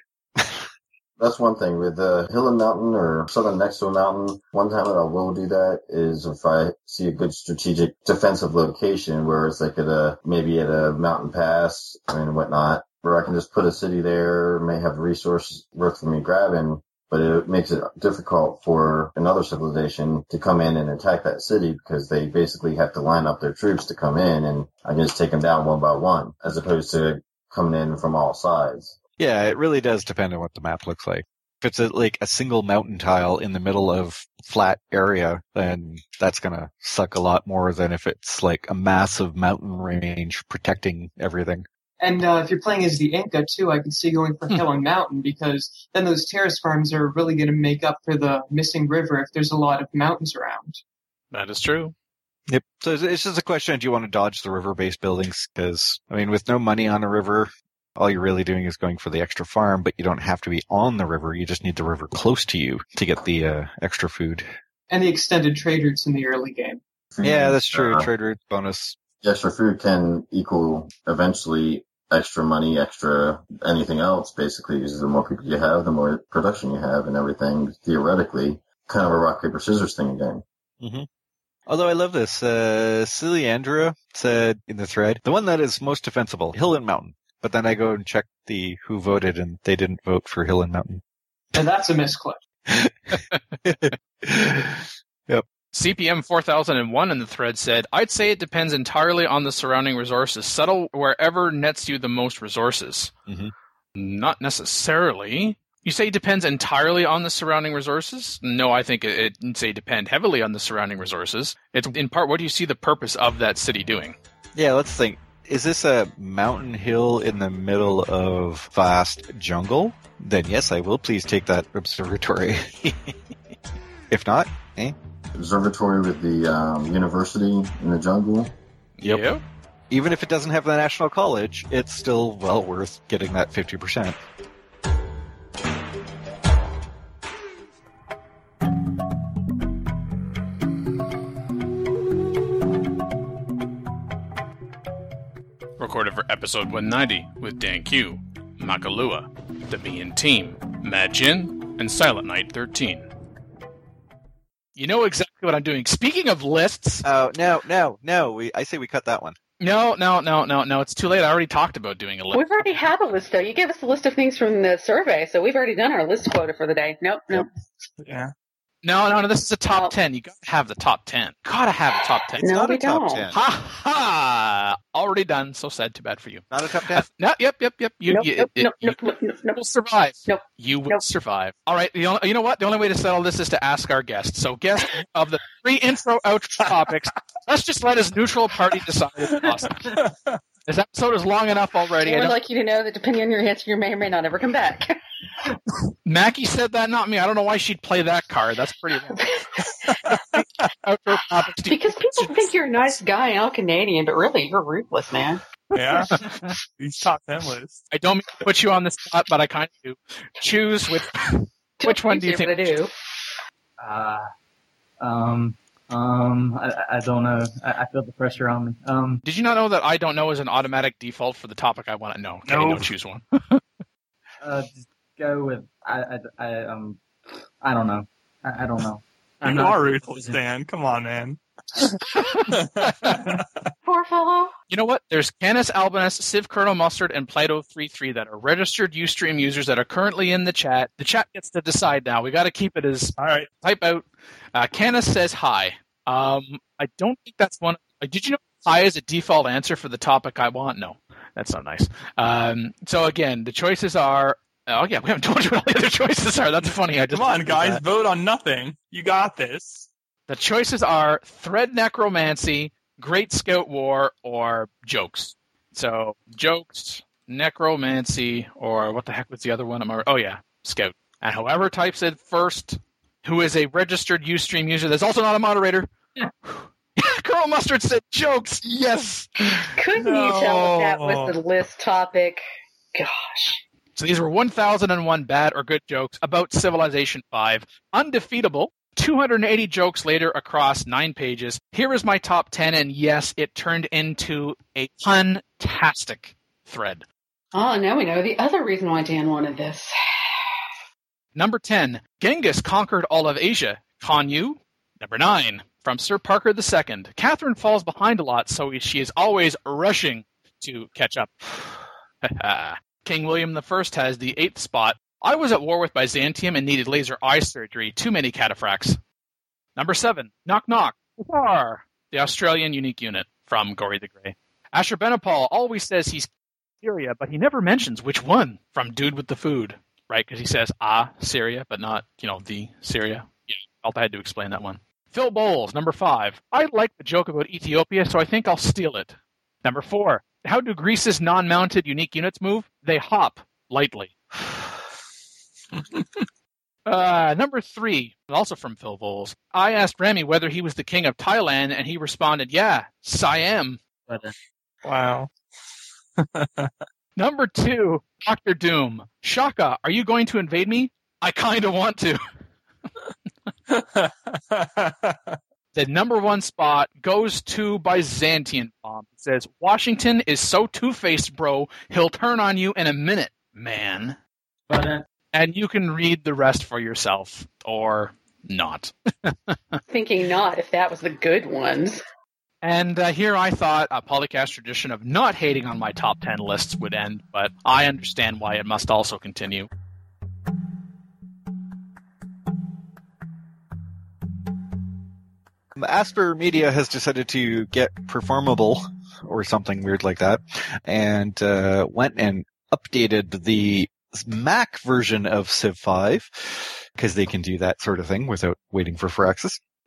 That's one thing with the hill and mountain or something next to a mountain. One time that I will do that is if I see a good strategic defensive location where it's like at a, maybe at a mountain pass and whatnot, where I can just put a city there, may have resources worth for me grabbing, but it makes it difficult for another civilization to come in and attack that city because they basically have to line up their troops to come in, and I can just take them down one by one as opposed to coming in from all sides. Yeah, it really does depend on what the map looks like. If it's a, like a single mountain tile in the middle of flat area, then that's going to suck a lot more than if it's like a massive mountain range protecting everything. And uh, if you're playing as the Inca, too, I can see going for hill and mountain, because then those terrace farms are really going to make up for the missing river if there's a lot of mountains around. That is true. Yep. So it's- it's just a question of do you want to dodge the river-based buildings? Because, I mean, with no money on a river, all you're really doing is going for the extra farm, but you don't have to be on the river. You just need the river close to you to get the uh, extra food. And the extended trade routes in the early game. Yeah, that's true. Uh, Trade route bonus. extra food can equal eventually extra money, extra anything else, basically, because the more people you have, the more production you have and everything, theoretically. Kind of a rock, paper, scissors thing again. Mm-hmm. Although I love this, uh, Ciliandra said in the thread, the one that is most defensible, Hill and Mountain. But then I go and check the who voted, and they didn't vote for Hill and Mountain. And that's a misclick. Yep. C P M four thousand one in the thread said, I'd say it depends entirely on the surrounding resources. Settle wherever nets you the most resources. Mhm. Not necessarily. You say it depends entirely on the surrounding resources? No, I think it, it'd say depend heavily on the surrounding resources. It's in part, what do you see the purpose of that city doing? Yeah, let's think. is this a mountain hill in the middle of vast jungle? Then yes, I will please take that observatory. If not, eh? Observatory with the um, university in the jungle. Yep. Yep. Even if it doesn't have the National College, it's still well worth getting that fifty percent. Recorded for episode one ninety with Dan Q, Makalua, the Bean Team, Mad Jin, and Silent Knight thirteen. You know exactly what I'm doing. Speaking of lists... Oh, no, no, no. We, I say we cut that one. No, no, no, no, no. It's too late. I already talked about doing a list. We've already had a list, though. You gave us a list of things from the survey, so we've already done our list quota for the day. Nope, nope. Yeah. No, no, no. This is a top ten. You gotta have the top ten. Gotta have a top ten. No, Not we a top don't. ten. Ha ha! Already done. So sad. Too bad for you. Not a top ten. No, yep, yep, yep. You, Nope, you, nope, it- nope, you nope, nope, nope, nope. will survive. Nope. You will Nope. survive. All right. The only, you know what? The only way to settle this is to ask our guest. So, guest of the three intro outro topics, let's just let his neutral party decide if possible. This episode is long enough already. I I would know like you to know that depending on your answer, you may or may not ever come back. Mackie said that, not me. I don't know why she'd play that card. That's pretty. Outro topics. Do you- Because people think you're a nice guy and all Canadian, but really, you're ruthless, man. Yeah. These top ten lists. I don't mean to put you on the spot, but I kind of do. Choose which. Which one do you think? I do? Uh, um, um, I, I don't know. I, I feel the pressure on me. Um, Did you not know that I don't know is an automatic default for the topic I want to know? Okay, No. no, choose one. uh, just go with I, I, I um, I don't know. I, I don't know. I'm You not- are ruthless, Dan. Come on, man. Poor fellow. You know what? There's Canis Albanus, Civ Colonel Mustard, and Plato thirty-three that are registered Ustream users that are currently in the chat. The chat gets to decide now. We got to keep it as All right. type out. Uh, Canis says hi. Um, I don't think that's one. Uh, did you know hi is a default answer for the topic I want? No, that's not nice. Um, so again, the choices are. Oh yeah, we haven't told you what all the other choices are. That's funny. I just Come on, did guys. that. Vote on nothing. You got this. The choices are Thread Necromancy, Great Scout War, or Jokes. So, Jokes, Necromancy, or what the heck was the other one? I'm, oh, yeah, Scout. And whoever types it first, who is a registered Ustream user that's also not a moderator. Colonel Mustard said Jokes. Yes. Couldn't you tell that that was the list topic? Gosh. So these were one thousand one bad or good jokes about Civilization five. Undefeatable. two hundred eighty jokes later across nine pages. Here is my top ten, and yes, it turned into a fantastic thread. Oh, now we know the other reason why Dan wanted this. Number ten, Genghis conquered all of Asia. Con you? Number nine, from Sir Parker the Second. Catherine falls behind a lot, so she is always rushing to catch up. King William the First has the eighth spot. I was at war with Byzantium and needed laser eye surgery. Too many cataphracts. Number seven, Knock Knock. War. The Australian unique unit from Gory the Grey. Ashurbanipal always says he's Syria, but he never mentions which one from Dude with the Food, right? Because he says, ah, Syria, but not, you know, the Syria. Yeah, felt I had to explain that one. Phil Bowles, number five. I like the joke about Ethiopia, so I think I'll steal it. Number four. How do Greece's non-mounted unique units move? They hop lightly. uh, number three, also from Phil Bowles. I asked Remy whether he was the king of Thailand, and he responded, yeah, Siam. Wow. Number two, Doctor Doom. Shaka, are you going to invade me? I kind of want to. The number one spot goes to Byzantium Bomb. It says, Washington is so two-faced, bro, he'll turn on you in a minute, man. But uh, And you can read the rest for yourself, or not. Thinking not if that was the good ones. And uh, here I thought a Polycast tradition of not hating on my top ten lists would end, but I understand why it must also continue. Asper Media has decided to get performable or something weird like that, and uh, went and updated the Mac version of Civ five, because they can do that sort of thing without waiting for Firaxis.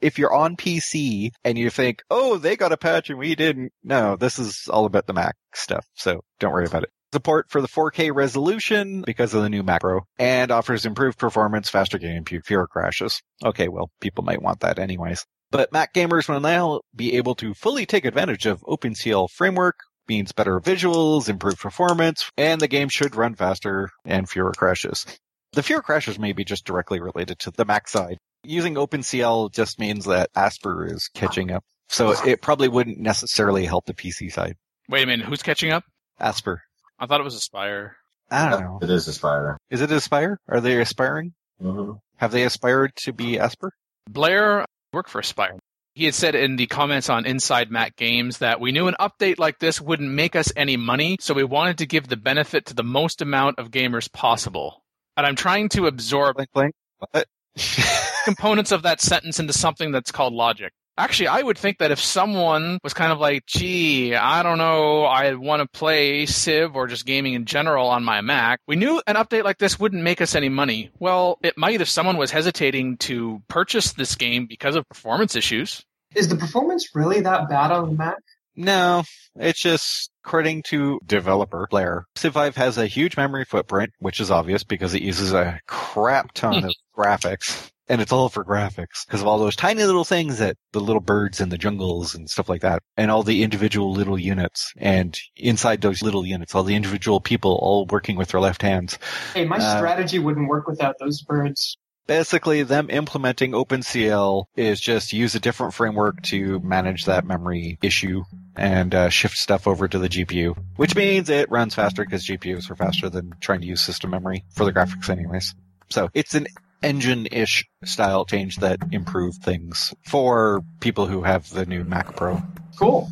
if you're on P C and you think, oh, they got a patch and we didn't, no, this is all about the Mac stuff, so don't worry about it. Support for the four K resolution because of the new Mac Pro, and offers improved performance, faster game, fewer crashes. Okay, well, people might want that anyways. But Mac gamers will now be able to fully take advantage of OpenCL framework, means better visuals, improved performance, and the game should run faster and fewer crashes. The fewer crashes may be just directly related to the Mac side. Using OpenCL just means that Asper is catching up, so it probably wouldn't necessarily help the P C side. Wait a minute, who's catching up? Asper. I thought it was Aspire. I don't know. It is Aspire. Is it Aspire? Are they aspiring? Mm-hmm. Have they aspired to be Asper? Blair worked for Aspire. He had said in the comments on Inside Mac Games that we knew an update like this wouldn't make us any money, so we wanted to give the benefit to the most amount of gamers possible. And I'm trying to absorb Blink, blink. What? components of that sentence into something that's called logic. Actually, I would think that if someone was kind of like, gee, I don't know, I want to play Civ or just gaming in general on my Mac, we knew an update like this wouldn't make us any money. Well, it might if someone was hesitating to purchase this game because of performance issues. Is the performance really that bad on the Mac? No, it's just, according to developer Blair, Civ five has a huge memory footprint, which is obvious because it uses a crap ton of graphics. And it's all for graphics because of all those tiny little things that the little birds in the jungles and stuff like that, and all the individual little units, and inside those little units, all the individual people all working with their left hands. Hey, my Uh, strategy wouldn't work without those birds. Basically, them implementing OpenCL is just use a different framework to manage that memory issue and uh, shift stuff over to the G P U, which means it runs faster because G P Us are faster than trying to use system memory for the graphics anyways. So it's an engine-ish style change that improved things for people who have the new Mac Pro. Cool.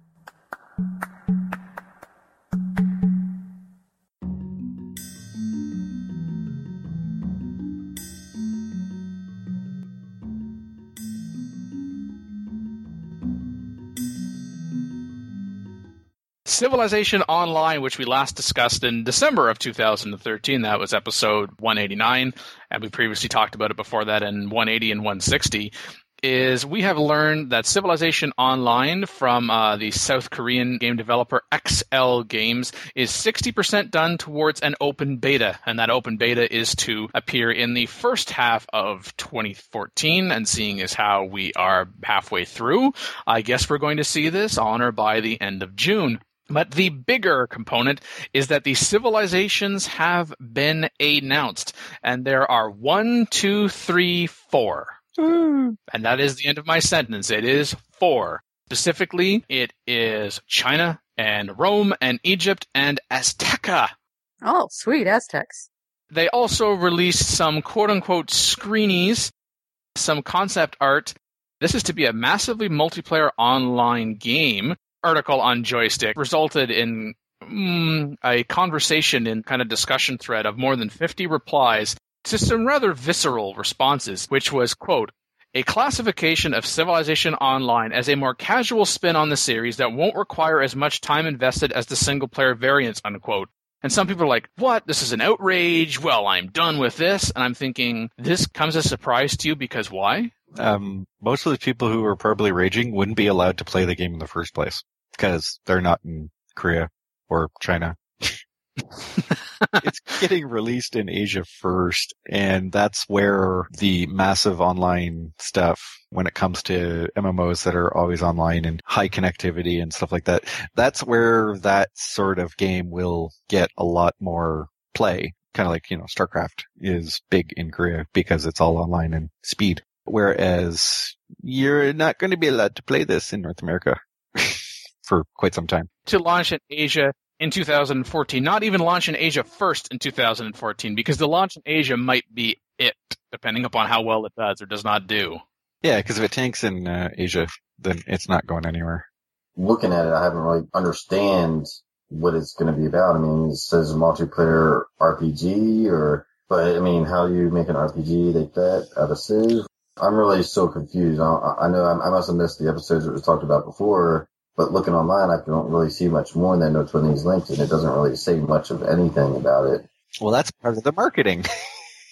Civilization Online, which we last discussed in December of two thousand thirteen, that was episode one eighty-nine, and we previously talked about it before that in one eighty and one sixty, is we have learned that Civilization Online from uh, the South Korean game developer X L Games is sixty percent done towards an open beta, and that open beta is to appear in the first half of twenty fourteen, and seeing as how we are halfway through, I guess we're going to see this on or by the end of June. But the bigger component is that the civilizations have been announced, and there are one, two, three, four. And that is the end of my sentence. It is four. Specifically, it is China and Rome and Egypt and Azteca. Oh, sweet, Aztecs. They also released some quote-unquote screenies, some concept art. This is to be a massively multiplayer online game. Article on Joystick resulted in mm, a conversation and kind of discussion thread of more than fifty replies to some rather visceral responses, which was, quote, a classification of Civilization Online as a more casual spin on the series that won't require as much time invested as the single-player variants, unquote. And some people are like, what? This is an outrage. Well, I'm done with this. And I'm thinking, this comes as a surprise to you because why? Um, most of the people who are probably raging wouldn't be allowed to play the game in the first place because they're not in Korea or China. It's getting released in Asia first, and that's where the massive online stuff, when it comes to M M Os that are always online and high connectivity and stuff like that, that's where that sort of game will get a lot more play. Kind of like, you know, StarCraft is big in Korea because it's all online and speed. Whereas you're not going to be allowed to play this in North America for quite some time. To launch in Asia in two thousand fourteen, not even launch in Asia first in two thousand fourteen, because the launch in Asia might be it, depending upon how well it does or does not do. Yeah, because if it tanks in uh, Asia, then it's not going anywhere. Looking at it, I haven't really understand what it's going to be about. I mean, it says multiplayer R P G, or, but I mean, how do you make an R P G like that out of Civ? I'm really so confused. I, I know I, I must have missed the episodes that was talked about before, but looking online, I don't really see much more than what's on these links, and it doesn't really say much of anything about it. Well, that's part of the marketing.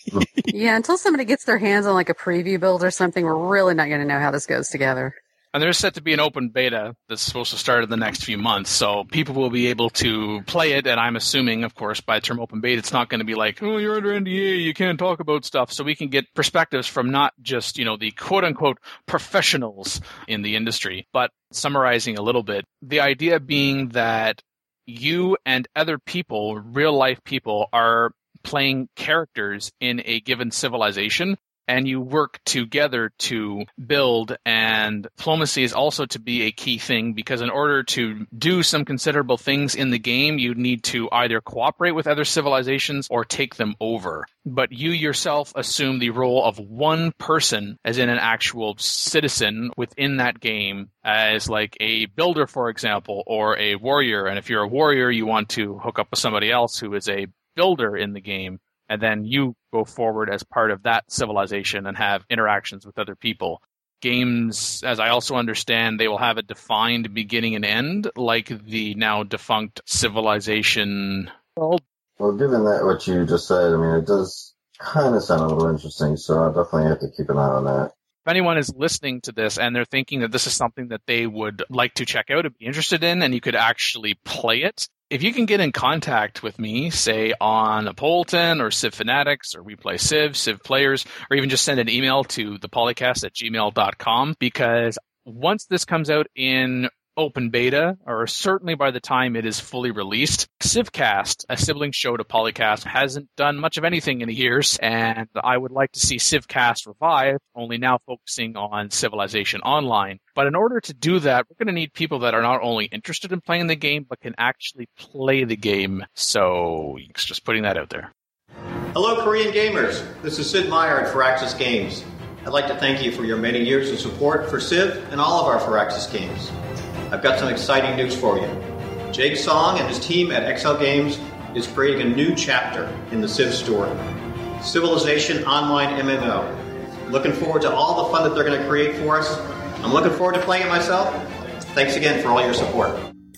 Yeah, until somebody gets their hands on like a preview build or something, we're really not going to know how this goes together. And there's set to be an open beta that's supposed to start in the next few months, so people will be able to play it, and I'm assuming, of course, by the term open beta, it's not going to be like, oh, you're under N D A, you can't talk about stuff, so we can get perspectives from not just, you know, the quote-unquote professionals in the industry, but summarizing a little bit, the idea being that you and other people, real-life people, are playing characters in a given civilization, and you work together to build, and diplomacy is also to be a key thing, because in order to do some considerable things in the game, you need to either cooperate with other civilizations or take them over. But you yourself assume the role of one person, as in an actual citizen within that game, as like a builder, for example, or a warrior. And if you're a warrior, you want to hook up with somebody else who is a builder in the game. And then you go forward as part of that civilization and have interactions with other people. Games, as I also understand, they will have a defined beginning and end, like the now defunct Civilization world. Well, given that what you just said, I mean, it does kind of sound a little interesting, so I definitely have to keep an eye on that. If anyone is listening to this and they're thinking that this is something that they would like to check out and be interested in, and you could actually play it, if you can get in contact with me, say on Napolitan or Civ Fanatics or We Play Civ, Civ Players, or even just send an email to the polycast at gmail dot com, because once this comes out in open beta, or certainly by the time it is fully released, Civcast, a sibling show to Polycast, hasn't done much of anything in years, and I would like to see Civcast revive, only now focusing on Civilization Online. But in order to do that, we're going to need people that are not only interested in playing the game, but can actually play the game. So, just putting that out there. Hello, Korean gamers. This is Sid Meier at Firaxis Games. I'd like to thank you for your many years of support for Civ and all of our Firaxis games. I've got some exciting news for you. Jake Song and his team at X L Games is creating a new chapter in the Civ story. Civilization Online M M O. Looking forward to all the fun that they're going to create for us. I'm looking forward to playing it myself. Thanks again for all your support.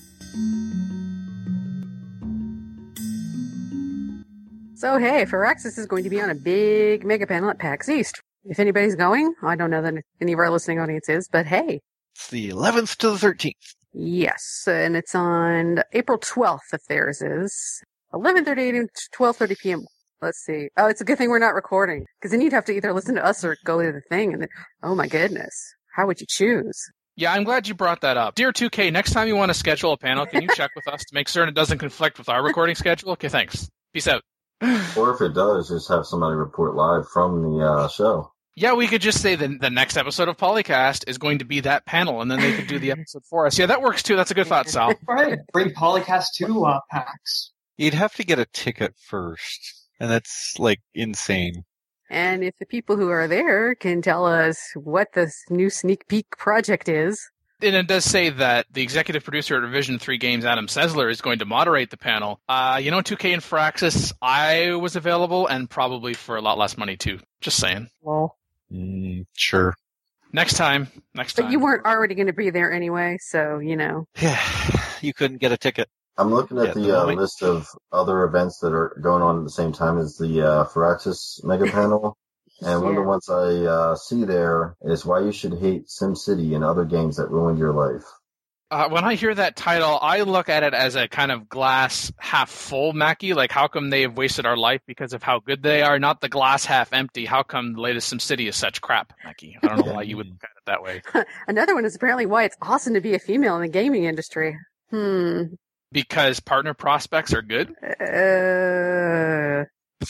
So hey, Firaxis is going to be on a big mega panel at PAX East. If anybody's going, I don't know that any of our listening audience is, but hey. It's the eleventh to the thirteenth. Yes, and it's on April twelfth if theirs is. eleven thirty a.m. to twelve thirty p.m. Let's see. Oh, it's a good thing we're not recording, because then you'd have to either listen to us or go to the thing, and then, oh my goodness, how would you choose? Yeah, I'm glad you brought that up. Dear two K, next time you want to schedule a panel, can you check with us to make certain it doesn't conflict with our recording schedule? Okay, thanks. Peace out. Or if it does, just have somebody report live from the uh, show. Yeah, we could just say the, the next episode of Polycast is going to be that panel, and then they could do the episode for us. Yeah, that works too. That's a good thought, Sal. Right. Bring Polycast to uh, PAX. You'd have to get a ticket first, and that's, like, insane. And if the people who are there can tell us what the new sneak peek project is. And it does say that the executive producer at Revision three Games, Adam Sessler, is going to moderate the panel. Uh, you know, two K and Firaxis, I was available, and probably for a lot less money, too. Just saying. Well... Mm, sure. Next time. Next time. But you weren't already going to be there anyway, so, you know. Yeah, you couldn't get a ticket. I'm looking at Yeah, the, the uh, moment- list of other events that are going on at the same time as the uh, Firaxis Mega Panel. And one of the Yeah. ones I uh, see there is why you should hate SimCity and other games that ruined your life. Uh, when I hear that title, I look at it as a kind of glass half full, Mackie. Like, how come they have wasted our life because of how good they are? Not the glass half empty. How come the latest SimCity is such crap, Mackie? I don't know why you would look at it that way. Another one is apparently why it's awesome to be a female in the gaming industry. Hmm. Because partner prospects are good? Uh...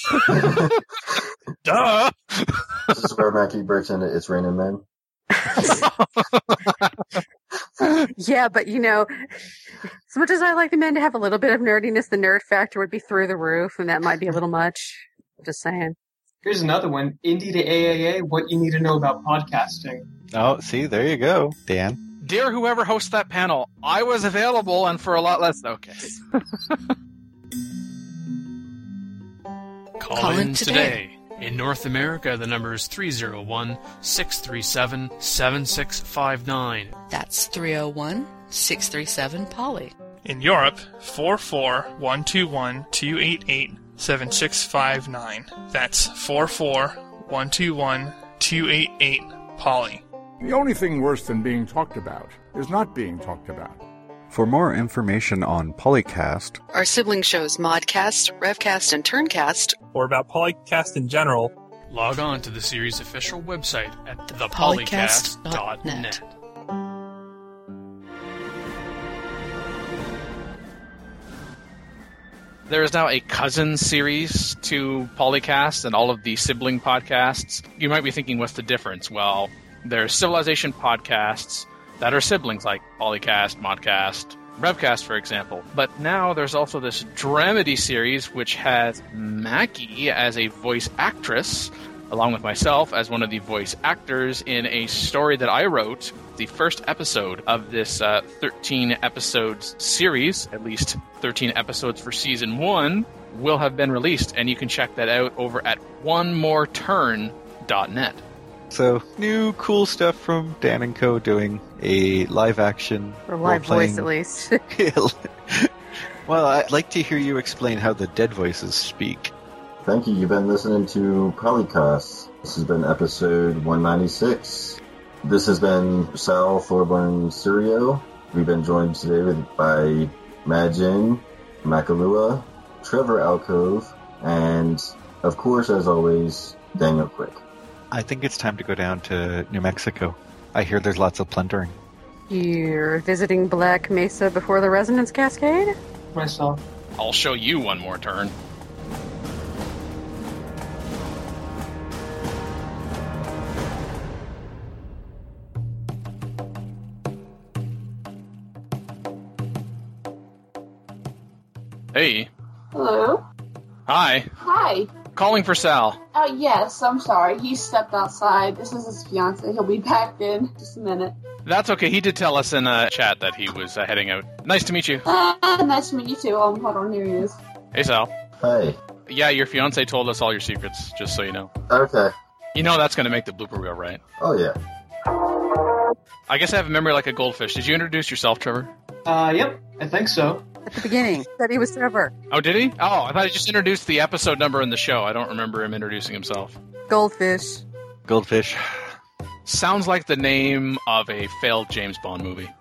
Duh! This is where Mackie breaks into It's Raining Men. Yeah, but you know, as much as I like the men to have a little bit of nerdiness, the nerd factor would be through the roof, and that might be a little much. Just saying. Here's another one. Indie to A A A, what you need to know about podcasting. Oh, see, there you go, Dan. Dear whoever hosts that panel, I was available and for a lot less. Okay. Call, Call in in today. today. In North America, the number is three oh one, six three seven, seven six five nine. That's three oh one, six three seven, Polly. In Europe, four four one two one two eight eight seven six five nine. That's four four one two one two eight eight Polly. The only thing worse than being talked about is not being talked about. For more information on Polycast, our sibling shows Modcast, Revcast, and Turncast, or about Polycast in general, log on to the series' official website at the polycast polycast dot net. There is now a cousin series to Polycast and all of the sibling podcasts. You might be thinking, what's the difference? Well, there's Civilization podcasts that are siblings, like Polycast, Modcast, Revcast, for example. But now there's also this Dramedy series, which has Mackie as a voice actress, along with myself as one of the voice actors in a story that I wrote. The first episode of this uh, thirteen episodes series, at least thirteen episodes for season one, will have been released, and you can check that out over at one more turn dot net. So, new cool stuff from Dan and Co. doing a live action. Or live voice, at least. Well, I'd like to hear you explain how the dead voices speak. Thank you. You've been listening to Polycast. This has been episode one ninety-six. This has been Sal Thorburn Sirio. We've been joined today with, by Majin, Makalua, Trevor Alcove, and, of course, as always, Daniel Quick. I think it's time to go down to New Mexico. I hear there's lots of plundering. You're visiting Black Mesa before the Resonance Cascade? Myself. I'll show you one more turn. Hey. Hello. Hi. Hi. Calling for Sal. Uh, yes, I'm sorry. He stepped outside. This is his fiance. He'll be back in just a minute. That's okay. He did tell us in a chat that he was uh, heading out. Nice to meet you. Uh, nice to meet you too. Um, hold on, here he is. Hey, Sal. Hey. Yeah, your fiance told us all your secrets, just so you know. Okay. You know that's going to make the blooper reel, right? Oh, yeah. I guess I have a memory like a goldfish. Did you introduce yourself, Trevor? Uh, yep. I think so. At the beginning. Said he was Trevor. Oh, did he? Oh, I thought he just introduced the episode number in the show. I don't remember him introducing himself. Goldfish. Goldfish. Sounds like the name of a failed James Bond movie.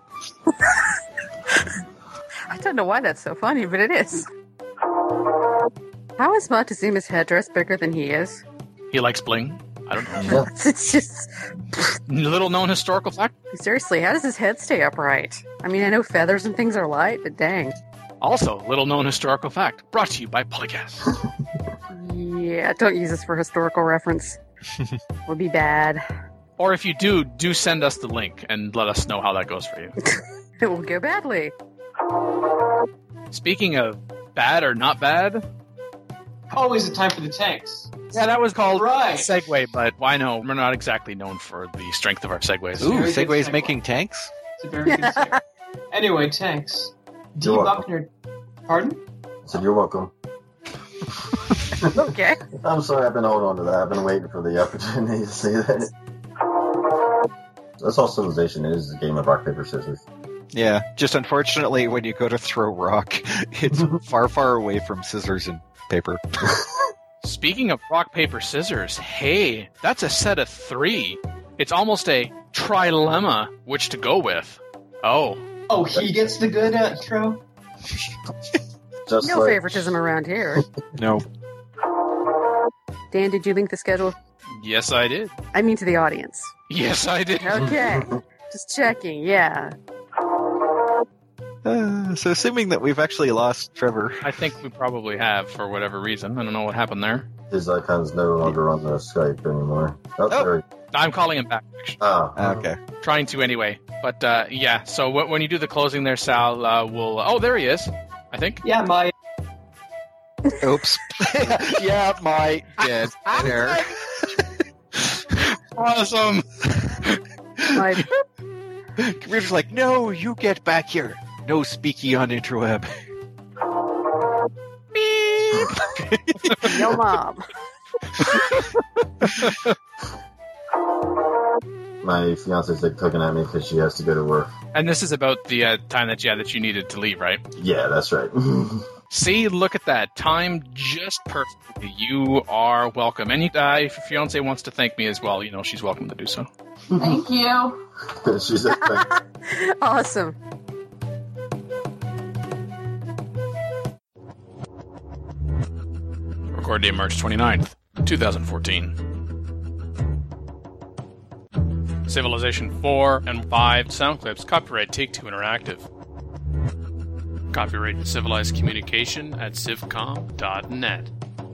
I don't know why that's so funny, but it is. How is Montezuma's headdress bigger than he is? He likes bling? I don't know. It's just... Little known historical fact. Seriously, how does his head stay upright? I mean, I know feathers and things are light, but dang. Also, little known historical fact. Brought to you by Polycast. Yeah, don't use this for historical reference. Would be bad. Or if you do, do send us the link and let us know how that goes for you. It will go badly. Speaking of bad or not bad... Always a time for the tanks. Yeah, that was called right. Segway, but why no? We're not exactly known for the strength of our segues. Ooh, Segway's making tanks? It's a very good segue. Anyway, tanks. D. You're Buckner. Pardon? I said you're welcome. Okay. I'm sorry, I've been holding on to that. I've been waiting for the opportunity to say that. That's all Civilization is, a game of rock, paper, scissors. Yeah, just unfortunately, when you go to throw rock, it's far, far away from scissors and paper. Speaking of rock, paper, scissors, hey, that's a set of three. It's almost a trilemma which to go with. Oh. Oh, he gets the good uh, intro? Just no like... favoritism around here. No. Dan, did you link the schedule? Yes, I did. I mean to the audience. Yes, I did. Okay. Just checking, yeah. Uh, so assuming that we've actually lost Trevor. I think we probably have, for whatever reason. I don't know what happened there. His icon's no longer on the Skype anymore. Oh, Oh. there. I'm calling him back, actually. Ah, Okay. Trying to anyway. But, uh, yeah, so w- when you do the closing there, Sal, uh, we'll... Oh, there he is, I think. Yeah, my... Oops. Yeah, my dead there. Awesome. My... Computer's like, no, you get back here. No speaky on interweb. Yo, mom. my fiance's like tugging at me because she has to go to work. And this is about the uh, time that, yeah, that you needed to leave, right? Yeah, that's right. See, look at that. Time just perfectly. You are welcome. And you, uh, if your fiance wants to thank me as well, you know, she's welcome to do so. Thank you. She's a Awesome. Record date March twenty-ninth, twenty fourteen. Civilization four and five sound clips. Copyright Take-Two Interactive. Copyright Civilized Communication at civcom dot net.